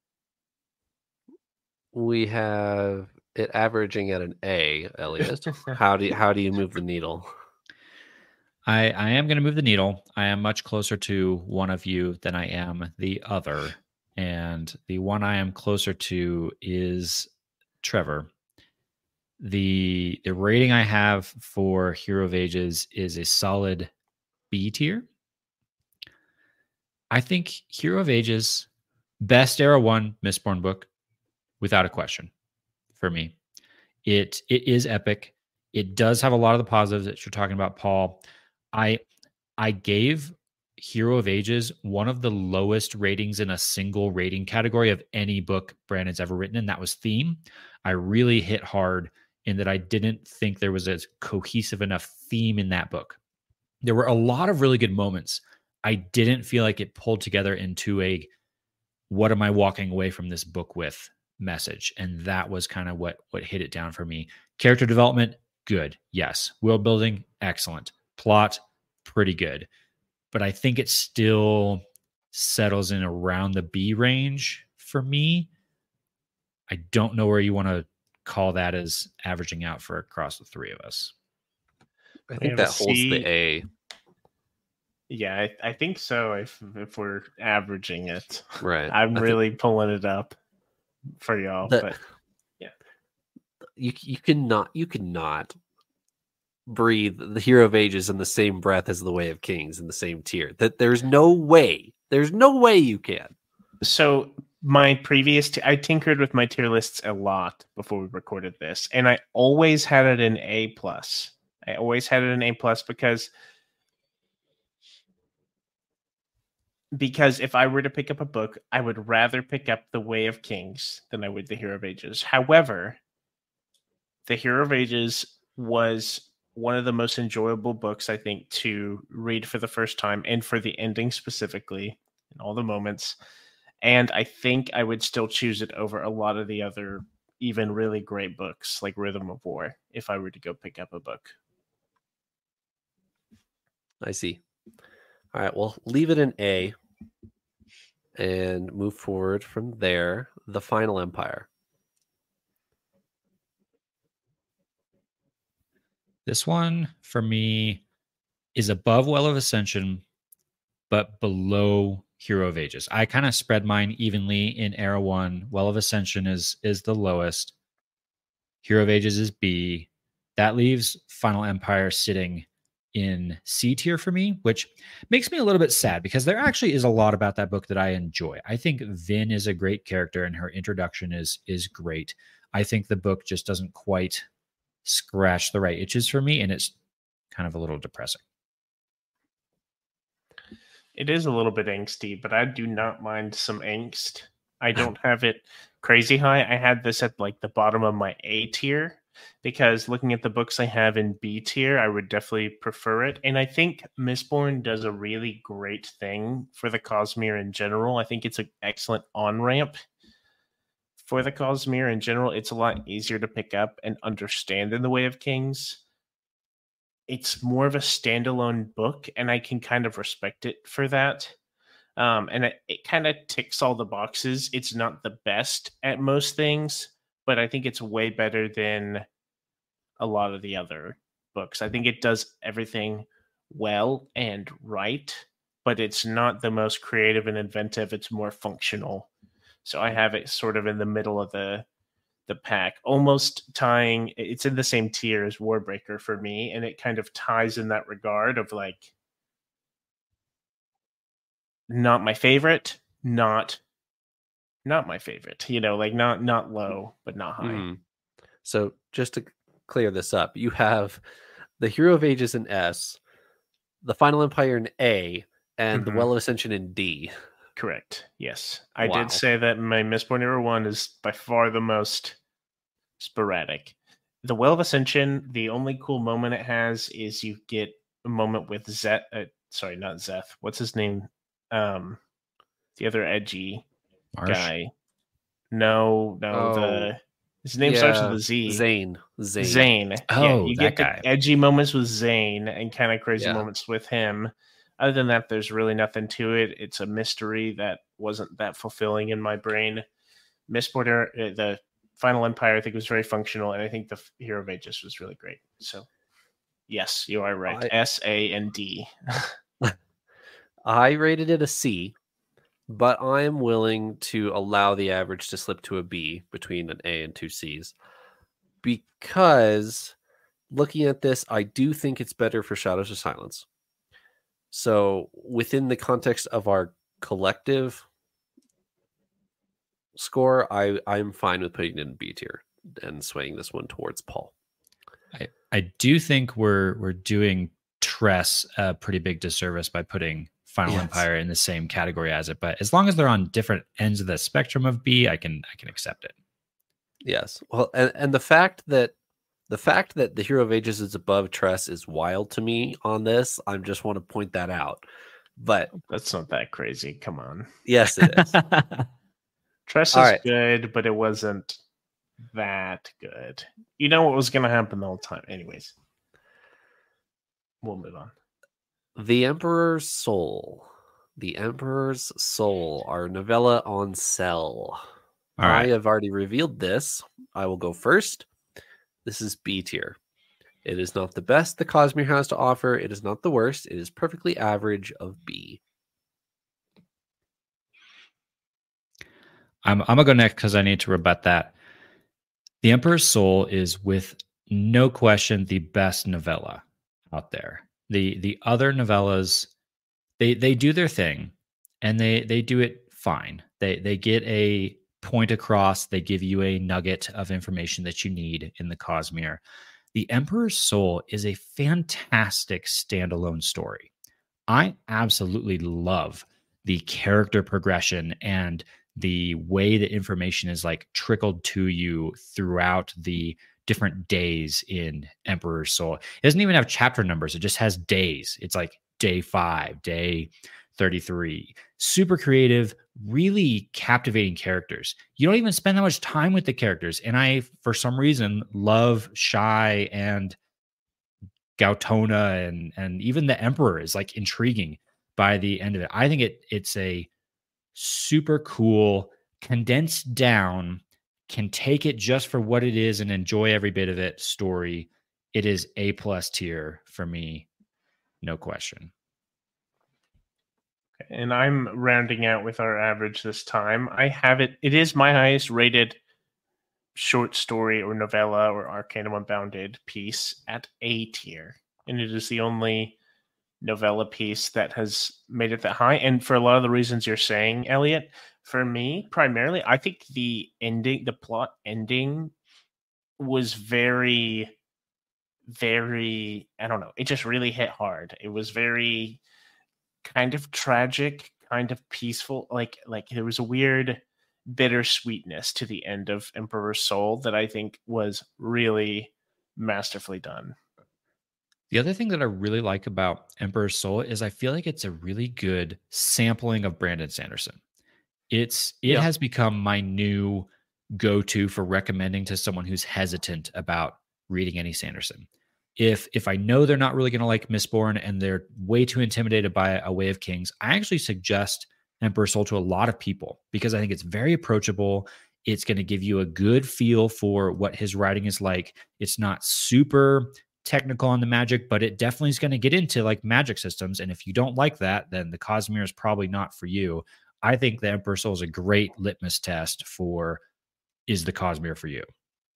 We have it averaging at an A, Elliot. How do you move the needle? I am going to move the needle. I am much closer to one of you than I am the other. And the one I am closer to is Trevor. The rating I have for Hero of Ages is a solid B tier. I think Hero of Ages, best Era 1 Mistborn book, without a question, for me. It is epic. It does have a lot of the positives that you're talking about, Paul. I gave Hero of Ages one of the lowest ratings in a single rating category of any book Brandon's ever written, and that was theme. I really hit hard in that I didn't think there was a cohesive enough theme in that book. There were a lot of really good moments. I didn't feel like it pulled together into a what am I walking away from this book with message. And that was kind of what hit it down for me. Character development, good. Yes. World building, excellent. Plot, pretty good. But I think it still settles in around the B range for me. I don't know where you want to call that as averaging out for across the three of us. I think that holds the A. Yeah, I think so. If we're averaging it, right? I'm really pulling it up for y'all. But yeah, you cannot breathe the Hero of Ages in the same breath as the Way of Kings in the same tier. That there's no way you can. So I tinkered with my tier lists a lot before we recorded this, and I always had it in A+. I always had it in A+ because if I were to pick up a book, I would rather pick up The Way of Kings than I would The Hero of Ages. However, The Hero of Ages was one of the most enjoyable books, I think, to read for the first time, and for the ending specifically, and all the moments. And I think I would still choose it over a lot of the other even really great books like Rhythm of War if I were to go pick up a book. I see. All right, well, leave it in A and move forward from there. The Final Empire. This one, for me, is above Well of Ascension, but below Hero of Ages. I kind of spread mine evenly in Era 1. Well of Ascension is the lowest. Hero of Ages is B. That leaves Final Empire sitting in C tier for me, which makes me a little bit sad because there actually is a lot about that book that I enjoy. I think Vin is a great character and her introduction is great. I think the book just doesn't quite scratch the right itches for me, and it's kind of a little depressing. It is a little bit angsty, but I do not mind some angst. I don't have it crazy high. I had this at like the bottom of my A tier because looking at the books I have in B tier, I would definitely prefer it. And I think Mistborn does a really great thing for the Cosmere in general. I think it's an excellent on-ramp for the Cosmere in general. It's a lot easier to pick up and understand in the Way of Kings. It's more of a standalone book, and I can kind of respect it for that. And it kind of ticks all the boxes. It's not the best at most things, but I think it's way better than a lot of the other books. I think it does everything well and right, but it's not the most creative and inventive. It's more functional. So I have it sort of in the middle of the pack, almost tying. It's in the same tier as Warbreaker for me, and it kind of ties in that regard of like not my favorite, not my favorite, like not low but not high. Mm. So just to clear this up, you have the Hero of Ages in S, the Final Empire in A, and the Well of Ascension in D. Correct. Yes, I did say that my Mistborn Era 1 is by far the most sporadic. The Well of Ascension, the only cool moment it has is you get a moment with Zeth. Sorry, not Zeth. What's his name? The other edgy guy. No. His name starts with a Z. Zane. Oh, you that get guy. The edgy moments with Zane and kind of crazy moments with him. Other than that, there's really nothing to it. It's a mystery that wasn't that fulfilling in my brain. Mistborn, the Final Empire, I think was very functional, and I think the Hero of Ages was really great. So, yes, you are right. S, A, and D. I rated it a C, but I am willing to allow the average to slip to a B between an A and two Cs, because looking at this, I do think it's better for Shadows of Silence. So within the context of our collective score, I'm fine with putting it in B tier and swaying this one towards Paul. I do think we're doing Tress a pretty big disservice by putting Final Empire in the same category as it, but as long as they're on different ends of the spectrum of B, I can accept it. Yes. Well, and the fact that the Hero of Ages is above Tress is wild to me on this. I just want to point that out. But that's not that crazy. Come on. Yes, it is. Tress is good, but it wasn't that good. You know what was going to happen the whole time. Anyways, we'll move on. The Emperor's Soul. The Emperor's Soul, our novella on Cell. I have already revealed this. I will go first. This is B tier. It is not the best the Cosmere has to offer. It is not the worst. It is perfectly average of B. I'm going to go next because I need to rebut that. The Emperor's Soul is with no question the best novella out there. The other novellas, they do their thing and they do it fine. They get a point across. They give you a nugget of information that you need in the Cosmere. The Emperor's Soul is a fantastic standalone story. I absolutely love the character progression and the way the information is like trickled to you throughout the different days in Emperor's Soul. It doesn't even have chapter numbers. It just has days. It's like day 5, day 33. Super creative, really captivating characters. You don't even spend that much time with the characters. And I, for some reason, love Shai and Gautona and even the Emperor is like intriguing by the end of it. I think it's a super cool, condensed down, can take it just for what it is and enjoy every bit of it story. It is A+ tier for me, no question. And I'm rounding out with our average this time. I have it. It is my highest rated short story or novella or Arcanum Unbounded piece at A tier. And it is the only novella piece that has made it that high. And for a lot of the reasons you're saying, Elliot, for me, primarily, I think the plot ending was very very, I don't know, it just really hit hard. It was very kind of tragic, kind of peaceful. Like there was a weird bittersweetness to the end of Emperor's Soul that I think was really masterfully done. The other thing that I really like about Emperor's Soul is I feel like it's a really good sampling of Brandon Sanderson. It has become my new go-to for recommending to someone who's hesitant about reading any Sanderson. If I know they're not really going to like Mistborn and they're way too intimidated by A Way of Kings, I actually suggest Emperor's Soul to a lot of people because I think it's very approachable. It's going to give you a good feel for what his writing is like. It's not super technical on the magic, but it definitely is going to get into like magic systems. And if you don't like that, then the Cosmere is probably not for you. I think the Emperor's Soul is a great litmus test for, is the Cosmere for you?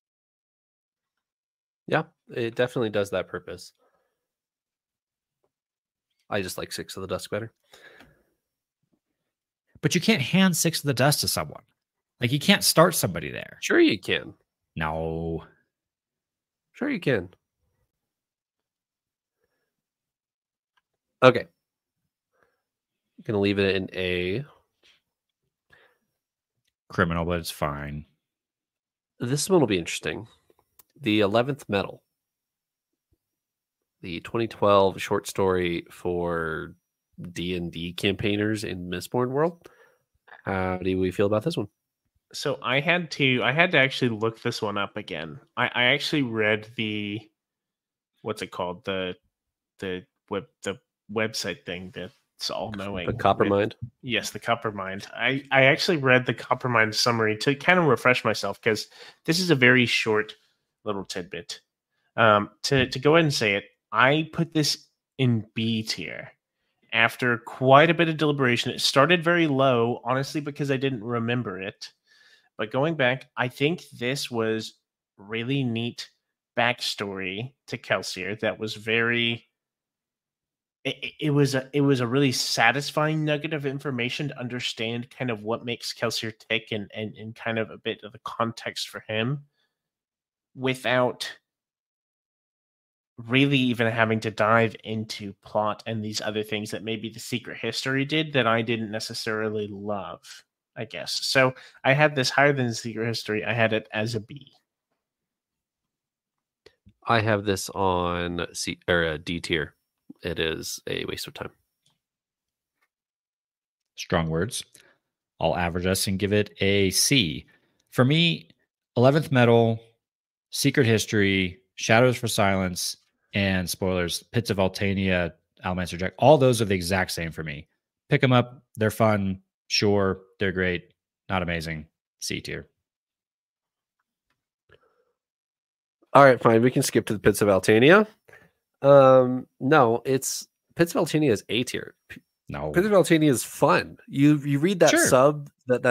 Yeah, it definitely does that purpose. I just like Six of the Dusk better. But you can't hand Six of the Dust to someone. Like, you can't start somebody there. Sure you can. No. Sure you can. Okay. I'm going to leave it in A. Criminal, but it's fine. This one will be interesting. The 11th Metal. The 2012 short story for D&D campaigners in Mistborn world. How do we feel about this one? So I had to actually look this one up again. I actually read the, what's it called? The website thing that's all knowing. The Coppermind? Yes, the Coppermind. I actually read the Coppermind summary to kind of refresh myself because this is a very short little tidbit. To go ahead and say it, I put this in B tier. After quite a bit of deliberation, it started very low, honestly, because I didn't remember it. But going back, I think this was really neat backstory to Kelsier that was very... It was a really satisfying nugget of information to understand kind of what makes Kelsier tick and kind of a bit of the context for him without really even having to dive into plot and these other things that maybe the Secret History did that I didn't necessarily love, I guess. So I had this higher than the Secret History. I had it as a B. I have this on C or D tier. It is a waste of time. Strong words. I'll average us and give it a C. For me, 11th Metal, Secret History, Shadows for Silence, and spoilers, Pits of Altania, Almancer Jack, all those are the exact same for me. Pick them up. They're fun. Sure. They're great. Not amazing. C tier. All right, fine. We can skip to the Pits of Altania. No, it's Pits of Altania is A tier. No. Pits of Altania is fun. You read that sub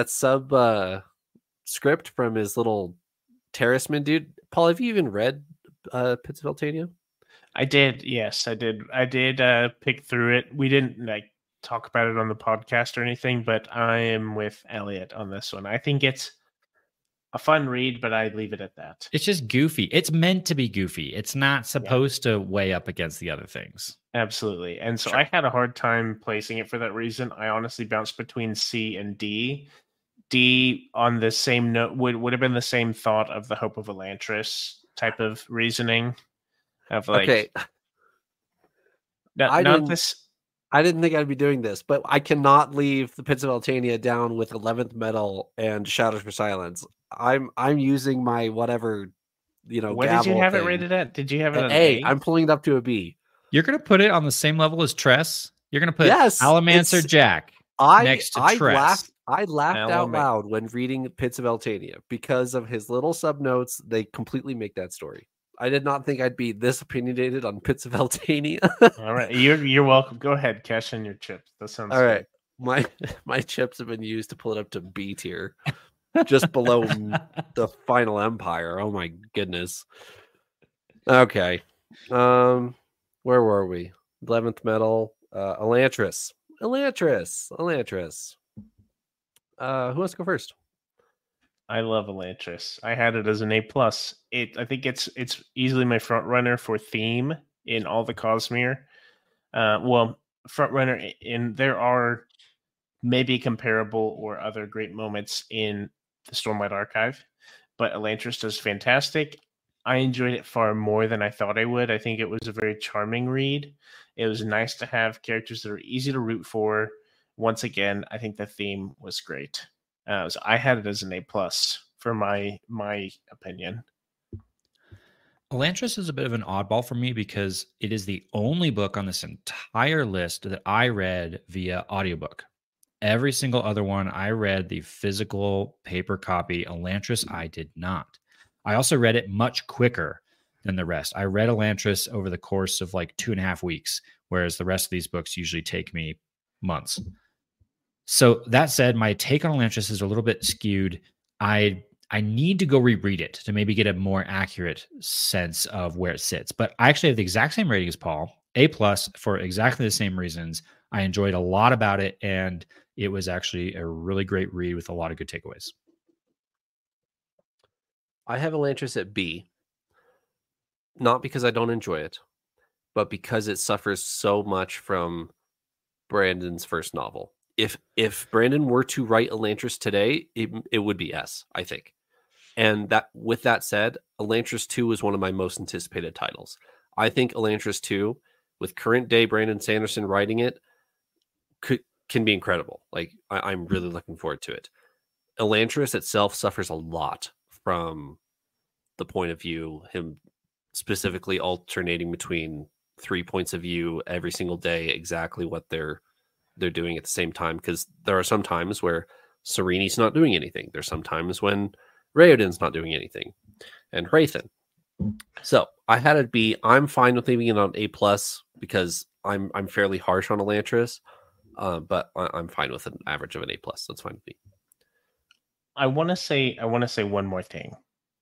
script from his little terraceman dude. Paul, have you even read Pits of Altania? I did, yes, I did. I did pick through it. We didn't talk about it on the podcast or anything, but I am with Elliot on this one. I think it's a fun read, but I'd leave it at that. It's just goofy. It's meant to be goofy. It's not supposed to weigh up against the other things. Absolutely. And so I had a hard time placing it for that reason. I honestly bounced between C and D. D on the same note would have been the same thought of the Hope of Elantris type of reasoning. Of like, okay. I didn't think I'd be doing this, but I cannot leave the Pits of Altania down with 11th Metal and Shadows for Silence. I'm using my whatever, What did you have it rated at? Did you have it an A? I'm pulling it up to a B. You're going to put it on the same level as Tress? You're going to put Almancer Jack next to Tress. I laughed out loud when reading Pits of Altania because of his little subnotes. They completely make that story. I did not think I'd be this opinionated on Pits of Altania. All right, you're welcome. Go ahead, cash in your chips. That sounds all right. My chips have been used to pull it up to B tier, just below the Final Empire. Oh my goodness. Okay, where were we? 11th Metal, Elantris. Who wants to go first? I love Elantris. I had it as an A+. I think it's easily my front runner for theme in all the Cosmere. Well, front runner in there are maybe comparable or other great moments in the Stormlight Archive, but Elantris does fantastic. I enjoyed it far more than I thought I would. I think it was a very charming read. It was nice to have characters that are easy to root for. Once again, I think the theme was great. So I had it as an A+ for my opinion. Elantris is a bit of an oddball for me because it is the only book on this entire list that I read via audiobook. Every single other one I read the physical paper copy. Elantris, I did not. I also read it much quicker than the rest. I read Elantris over the course of like 2.5 weeks, whereas the rest of these books usually take me months. So that said, my take on Elantris is a little bit skewed. I need to go reread it to maybe get a more accurate sense of where it sits. But I actually have the exact same rating as Paul, A+ for exactly the same reasons. I enjoyed a lot about it, and it was actually a really great read with a lot of good takeaways. I have Elantris at B, not because I don't enjoy it, but because it suffers so much from Brandon's first novel. If Brandon were to write Elantris today, it would be S, I think. And that, with that said, Elantris 2 is one of my most anticipated titles. I think Elantris 2, with current day Brandon Sanderson writing it, can be incredible. Like, I'm really looking forward to it. Elantris itself suffers a lot from the point of view, him specifically alternating between 3 points of view every single day, exactly what they're doing at the same time. Because there are some times where Sereni's not doing anything. There's some times when Raoden's not doing anything, and Hrathen. So I had it be. I'm fine with leaving it on A+ because I'm fairly harsh on Elantris, but I'm fine with an average of an A+. That's fine with me. I want to say one more thing.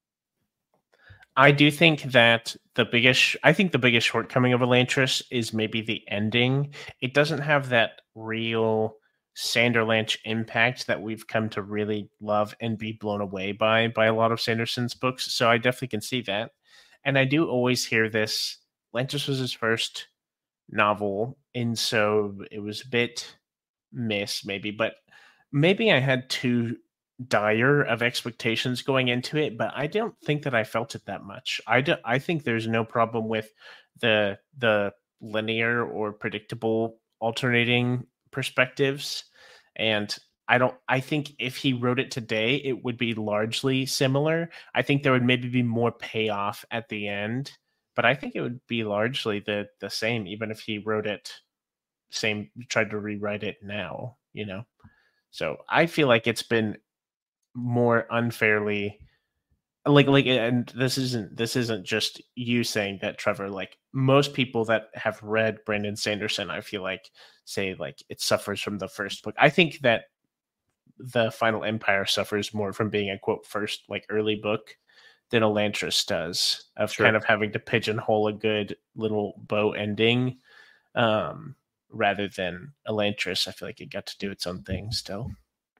I do think that the biggest shortcoming of Elantris is maybe the ending. It doesn't have that real Sanderlanche impact that we've come to really love and be blown away by a lot of Sanderson's books. So I definitely can see that. And I do always hear this. Elantris was his first novel, and so it was a bit maybe, but maybe I had too dire of expectations going into it, but I don't think that I felt it that much. I think there's no problem with the linear or predictable alternating perspectives, and I think if he wrote it today, it would be largely similar. I think there would maybe be more payoff at the end, but I think it would be largely the same, even if he wrote it tried to rewrite it now, you know. So I feel like it's been more unfairly and this isn't just you saying that, Trevor. Like, most people that have read Brandon Sanderson, I feel like, say like it suffers from the first book. I think that the Final Empire suffers more from being a quote first, like, early book than Elantris does, of Sure. kind of having to pigeonhole a good little bow ending, rather than Elantris. I feel like it got to do its own thing still.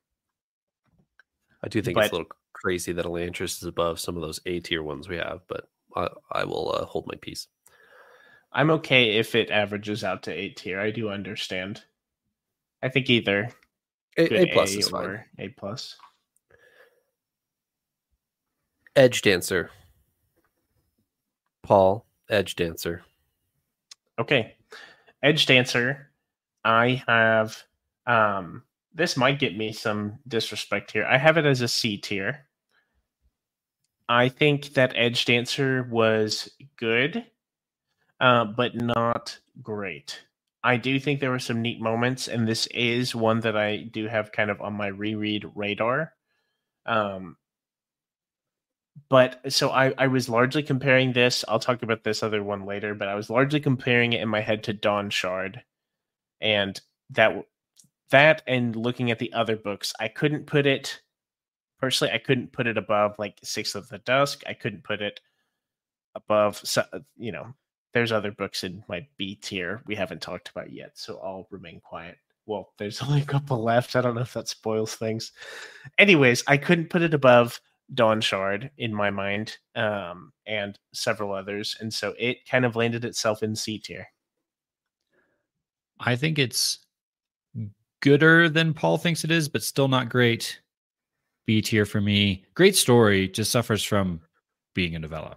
I do think it's a little crazy that Elantris is above some of those A-tier ones we have, but I will hold my peace. I'm okay if it averages out to A-tier. I do understand. I think either A+ is fine. or A+. Edgedancer. Paul, Edgedancer. Okay. Edgedancer. I have this might get me some disrespect here. I have it as a C tier. I think that Edgedancer was good, but not great. I do think there were some neat moments, and this is one that I do have kind of on my reread radar. But so I was largely comparing this. I'll talk about this other one later, but I was largely comparing it in my head to Dawnshard, and that and looking at the other books, I couldn't put it personally. I couldn't put it above like Six of the Dusk. I couldn't put it above, there's other books in my B tier we haven't talked about yet, so I'll remain quiet well, there's only a couple left. I don't know if that spoils things. Anyways, I couldn't put it above Dawn Shard in my mind, and several others, and so it kind of landed itself in C tier. I think it's gooder than Paul thinks it is, but still not great. B tier for me. Great story, just suffers from being a novella.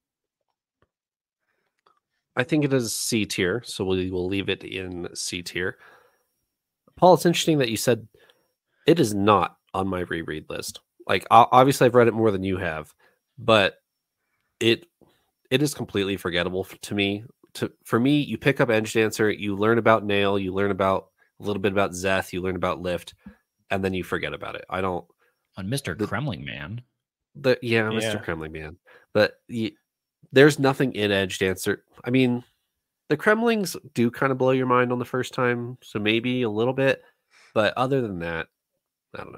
I think it is C tier, so we will leave it in C tier. Paul, it's interesting that you said it is not on my reread list. Like, obviously, I've read it more than you have, but it is completely forgettable to me. For me, you pick up Edgedancer, you learn about Nail, you learn about a little bit about Szeth, you learn about Lift, and then you forget about it. I don't. On Mr. Kremling Man. Mr. Kremling Man. But there's nothing in Edgedancer. I mean, the Kremlings do kind of blow your mind on the first time, so maybe a little bit. But other than that, I don't know.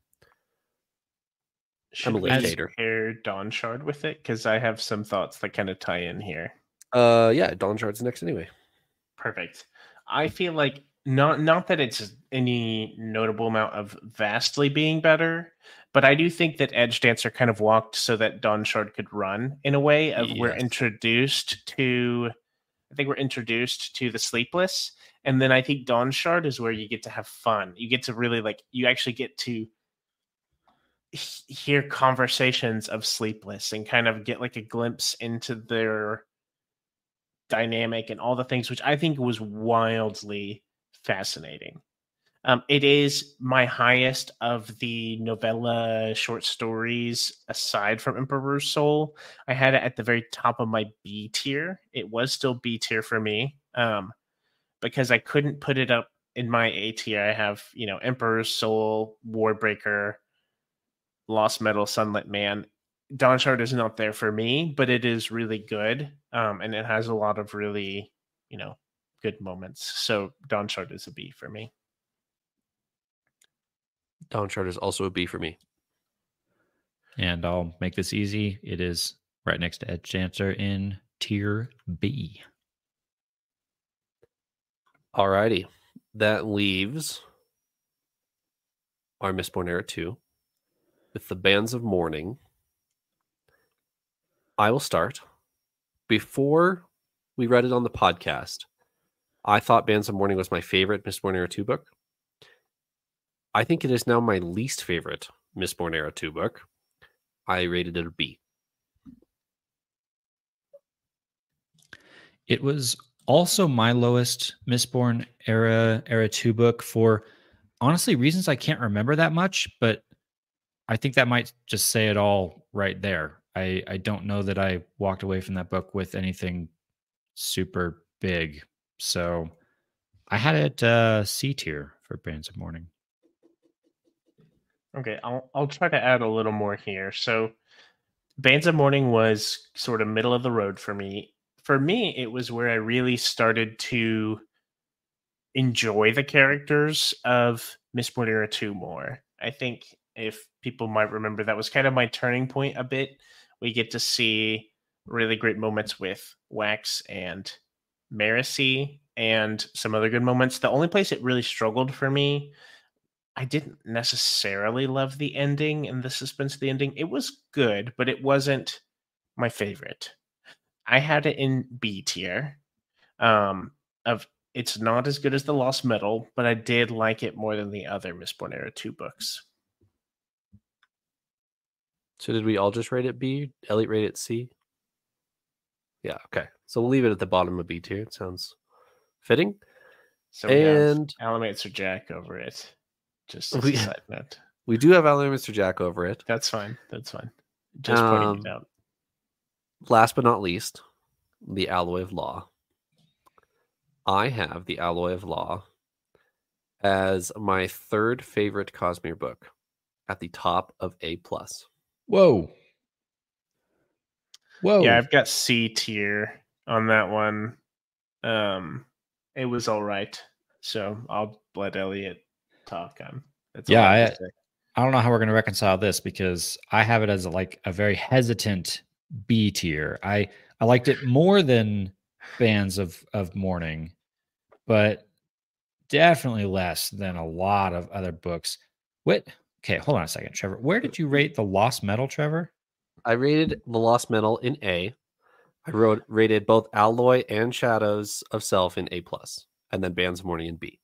Should we pair Dawn Shard with it? Because I have some thoughts that kind of tie in here. Yeah, Dawn Shard's next anyway. Perfect. I feel like not that it's any notable amount of vastly being better, but I do think that Edgedancer kind of walked so that Dawn Shard could run in a way of we're introduced to the Sleepless, and then I think Dawn Shard is where you get to have fun. You get to really you actually get to hear conversations of Sleepless and kind of get like a glimpse into their dynamic and all the things, which I think was wildly fascinating. It is my highest of the novella short stories aside from Emperor's Soul. I had it at the very top of my B tier. It was still B tier for me, because I couldn't put it up in my A tier. I have, Emperor's Soul, Warbreaker, Lost Metal, Sunlit Man. Dawn Shard is not there for me, but it is really good, and it has a lot of really, good moments. So Dawn Shard is a B for me. Dawn Shard is also a B for me. And I'll make this easy. It is right next to Edgedancer in tier B. Alrighty. That leaves our Mistborn Era 2 with the Bands of Mourning. I will start. Before we read it on the podcast, I thought Bands of Mourning was my favorite Mistborn Era 2 book. I think it is now my least favorite Mistborn Era 2 book. I rated it a B. It was also my lowest Mistborn Era 2 book for, honestly, reasons I can't remember that much, but I think that might just say it all right there. I don't know that I walked away from that book with anything super big. So I had it C tier for Bands of Mourning. Okay, I'll try to add a little more here. So Bands of Mourning was sort of middle of the road for me. For me, it was where I really started to enjoy the characters of Mistborn Era 2 more. I think if people might remember, that was kind of my turning point a bit. We get to see really great moments with Wax and Marasi and some other good moments. The only place it really struggled for me, I didn't necessarily love the ending and the suspense of the ending. It was good, but it wasn't my favorite. I had it in B tier. It's not as good as the Lost Metal, but I did like it more than the other Mistborn Era 2 books. So did we all just rate it B? Elliot rated it C? Yeah, okay. So we'll leave it at the bottom of B tier. It sounds fitting. So we have Alamater Jack over it. Just as a side note. We do have Alamater Jack over it. That's fine. Just pointing it out. Last but not least, the Alloy of Law. I have the Alloy of Law as my third favorite Cosmere book, at the top of A+. Whoa. Yeah, I've got C tier on that one. It was all right. So I'll let Elliot talk on. I don't know how we're going to reconcile this, because I have it as a very hesitant B tier. I liked it more than Bands of Mourning, but definitely less than a lot of other books. What? Okay, hold on a second, Trevor. Where did you rate the Lost Metal, Trevor? I rated The Lost Metal in A. I rated both Alloy and Shadows of Self in A+, and then Bands of Mourning in B.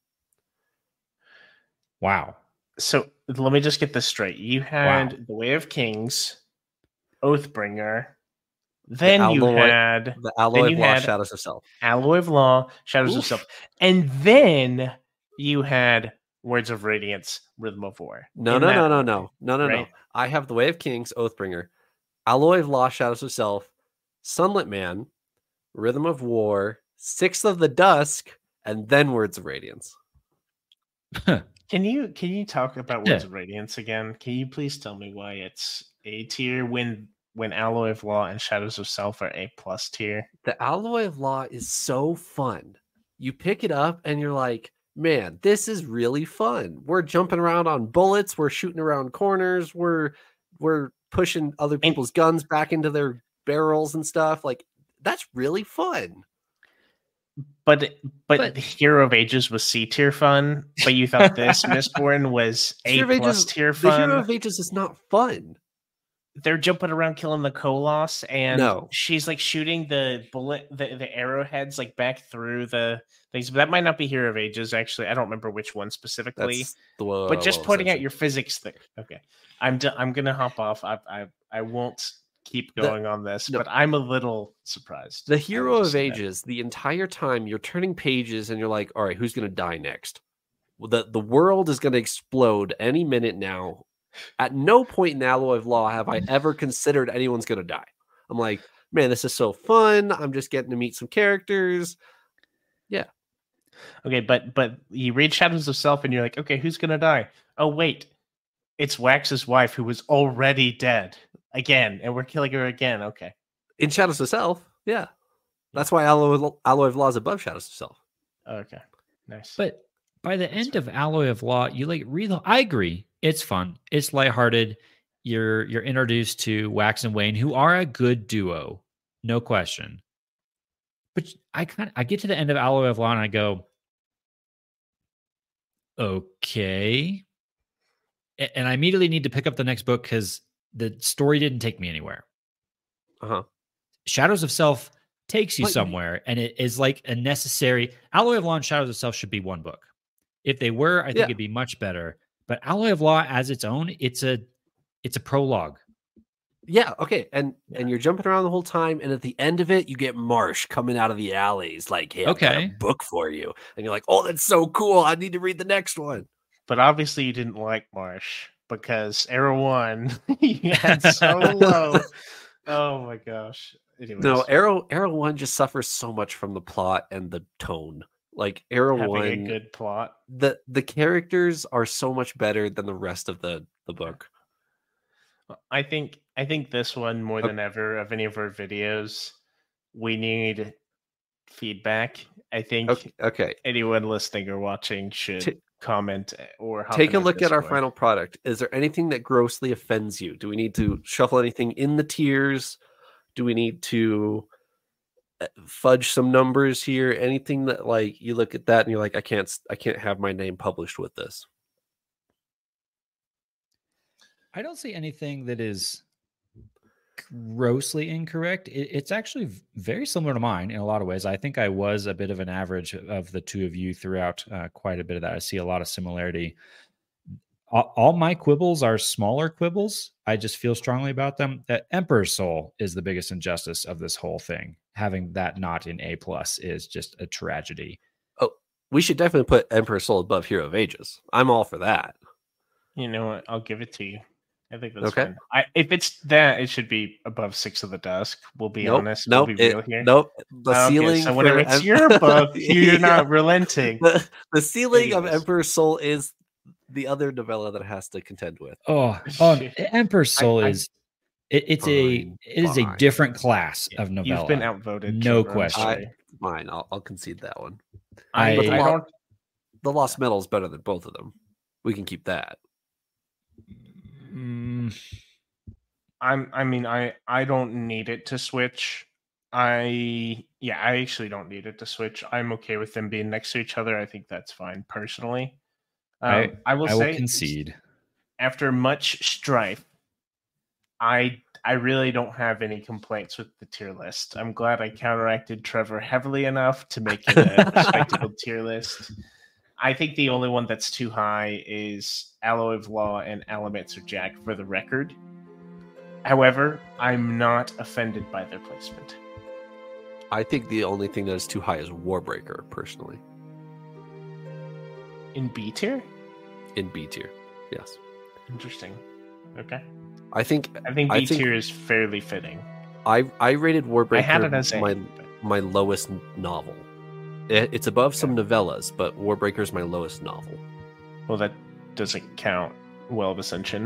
Wow. So let me just get this straight. You had The Way of Kings, Oathbringer, then you had the Alloy of Law, Shadows of Self. Alloy of Law, Shadows of Self. And then you had Words of Radiance, Rhythm of War. No. I have The Way of Kings, Oathbringer, Alloy of Law, Shadows of Self, Sunlit Man, Rhythm of War, Sixth of the Dusk, and then Words of Radiance. Can you talk about Words of Radiance again? Can you please tell me why it's A tier when Alloy of Law and Shadows of Self are A+ tier? The Alloy of Law is so fun. You pick it up and you're like, man, this is really fun. We're jumping around on bullets, we're shooting around corners, we're pushing other people's guns back into their barrels and stuff. Like, that's really fun. But the Hero of Ages was C tier fun, but you thought this Mistborn was A+ tier fun. The Hero of Ages is not fun. They're jumping around killing the Koloss, and she's like shooting the bullet, the arrowheads like back through the things. But that might not be Hero of Ages, actually. I don't remember which one specifically. But just pointing out your physics thing. Okay, I'm gonna hop off. I won't keep going on this, but I'm a little surprised. The Hero of Ages, the entire time you're turning pages and you're like, all right, who's gonna die next? Well, the world is gonna explode any minute now. At no point in Alloy of Law have I ever considered anyone's going to die. I'm like, man, this is so fun. I'm just getting to meet some characters. Yeah. Okay, but you read Shadows of Self and you're like, okay, who's going to die? Oh, wait. It's Wax's wife who was already dead again, and we're killing her again. Okay. In Shadows of Self, yeah. That's why Alloy of Law is above Shadows of Self. Okay. Nice. But by the end of Alloy of Law, you like read. I agree. It's fun. It's lighthearted. You're introduced to Wax and Wayne, who are a good duo, no question. But I get to the end of Alloy of Law and I go, okay. And I immediately need to pick up the next book because the story didn't take me anywhere. Shadows of Self takes you somewhere, and it is like a necessary. Alloy of Law and Shadows of Self should be one book. If they were, I think it'd be much better. But Alloy of Law as its own, it's a prologue. Yeah, okay. And you're jumping around the whole time, and at the end of it, you get Marsh coming out of the alleys like, hey, I've got a book for you. And you're like, oh, that's so cool. I need to read the next one. But obviously you didn't like Marsh because Arrow 1 you had so low. Oh my gosh. Anyways. No, Arrow 1 just suffers so much from the plot and the tone. Like Arrow Having 1, a good plot. The characters are so much better than the rest of the book. I think this one more than ever of any of our videos, we need feedback. I think anyone listening or watching should comment or take a look at our final product. Is there anything that grossly offends you? Do we need to shuffle anything in the tiers? Do we need to fudge some numbers here? Anything that like you look at that and you're like, I can't have my name published with this? I don't see anything that is grossly incorrect. It's actually very similar to mine in a lot of ways. I think I was a bit of an average of the two of you throughout quite a bit of that. I see a lot of similarity. All my quibbles are smaller quibbles. I just feel strongly about them. That Emperor's Soul is the biggest injustice of this whole thing. Having that not in A+ is just a tragedy. Oh, we should definitely put Emperor's Soul above Hero of Ages. I'm all for that. You know what? I'll give it to you. I think that's fine. If it's that, it should be above Six of the Dusk. We'll be honest. We'll be real here. The ceiling. So whenever it's your book, you're not relenting. The ceiling of Emperor's Soul is the other novella that it has to contend with. Emperor's Soul is a different class of novella. You've been outvoted. No question. I'll concede that one. The Lost Metal is better than both of them. We can keep that. I don't need it to switch. I Yeah, I actually don't need it to switch. I'm okay with them being next to each other. I think that's fine personally. I will I will say, concede. after much strife, I really don't have any complaints with the tier list. I'm glad I counteracted Trevor heavily enough to make it a respectable tier list. I think the only one that's too high is Alloy of Law and Alamancer Jack for the record. However, I'm not offended by their placement. I think the only thing that is too high is Warbreaker, personally. In B tier? In B tier, yes. Interesting. Okay. I think B tier is fairly fitting. I rated Warbreaker I had it as my lowest novel. It's above some novellas, but Warbreaker is my lowest novel. Well, that doesn't count Well of Ascension.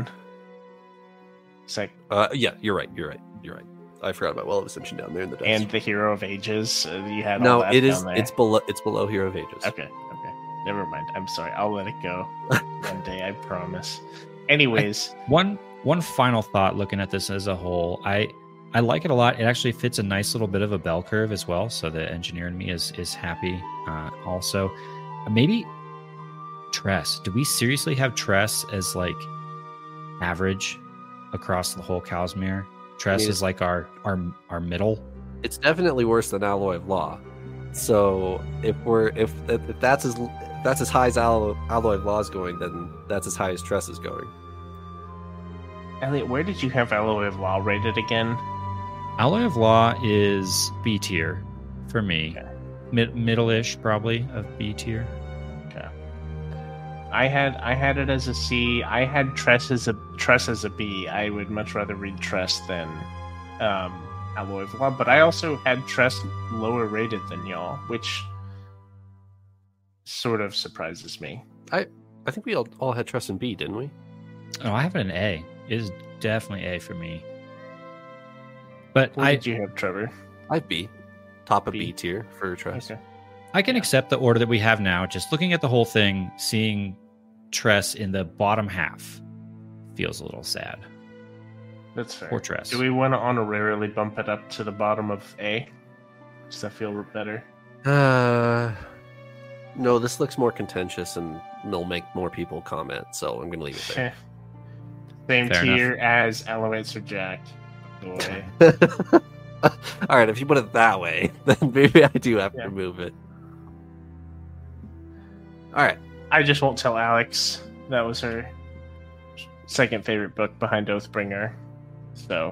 Yeah, you're right. I forgot about Well of Ascension down there in the desk. And the Hero of Ages. You had no, all that it is. down there. It's below Hero of Ages. Okay. Never mind. I'm sorry. I'll let it go one day. I promise. Anyways, one final thought. Looking at this as a whole, I like it a lot. It actually fits a nice little bit of a bell curve as well. So the engineer in me is happy. Also, maybe Tress. Do we seriously have Tress as like average across the whole Cosmere? Tress is like our middle. It's definitely worse than Alloy of Law. So if that's as high as Alloy of Law is going, then that's as high as Tress is going. Elliot, where did you have Alloy of Law rated again? Alloy of Law is B tier for me. Okay. Middle-ish probably of B tier. Okay. I had it as a C. I had Tress as a B. I would much rather read Tress than Alloy of Law, but I also had Tress lower rated than y'all, which sort of surprises me. I think we all had Tress in B, didn't we? Oh, I have it in A. It is definitely A for me. But What did you have, Trevor? I have B. Top of B. B tier for Tress. Okay. I can accept the order that we have now. Just looking at the whole thing, seeing Tress in the bottom half feels a little sad. That's fair. Poor Tress. Do we want to honorarily bump it up to the bottom of A? Does that feel better? No, this looks more contentious and it'll make more people comment, so I'm going to leave it there. Same Fair tier enough. as Alamancer Jack. By the way. All right, if you put it that way, then maybe I do have to move it. All right. I just won't tell Alex that was her second favorite book behind Oathbringer. So.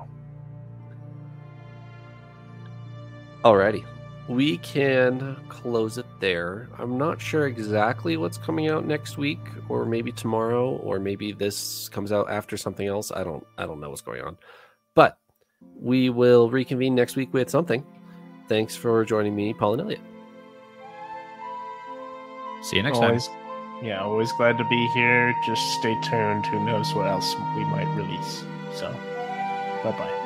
Alrighty. We can close it there. I'm not sure exactly what's coming out next week, or maybe tomorrow, or maybe this comes out after something else. I don't know what's going on. But we will reconvene next week with something. Thanks for joining me, Paul and Elliot. See you next time. Yeah, always glad to be here. Just stay tuned. Who knows what else we might release. So, bye-bye.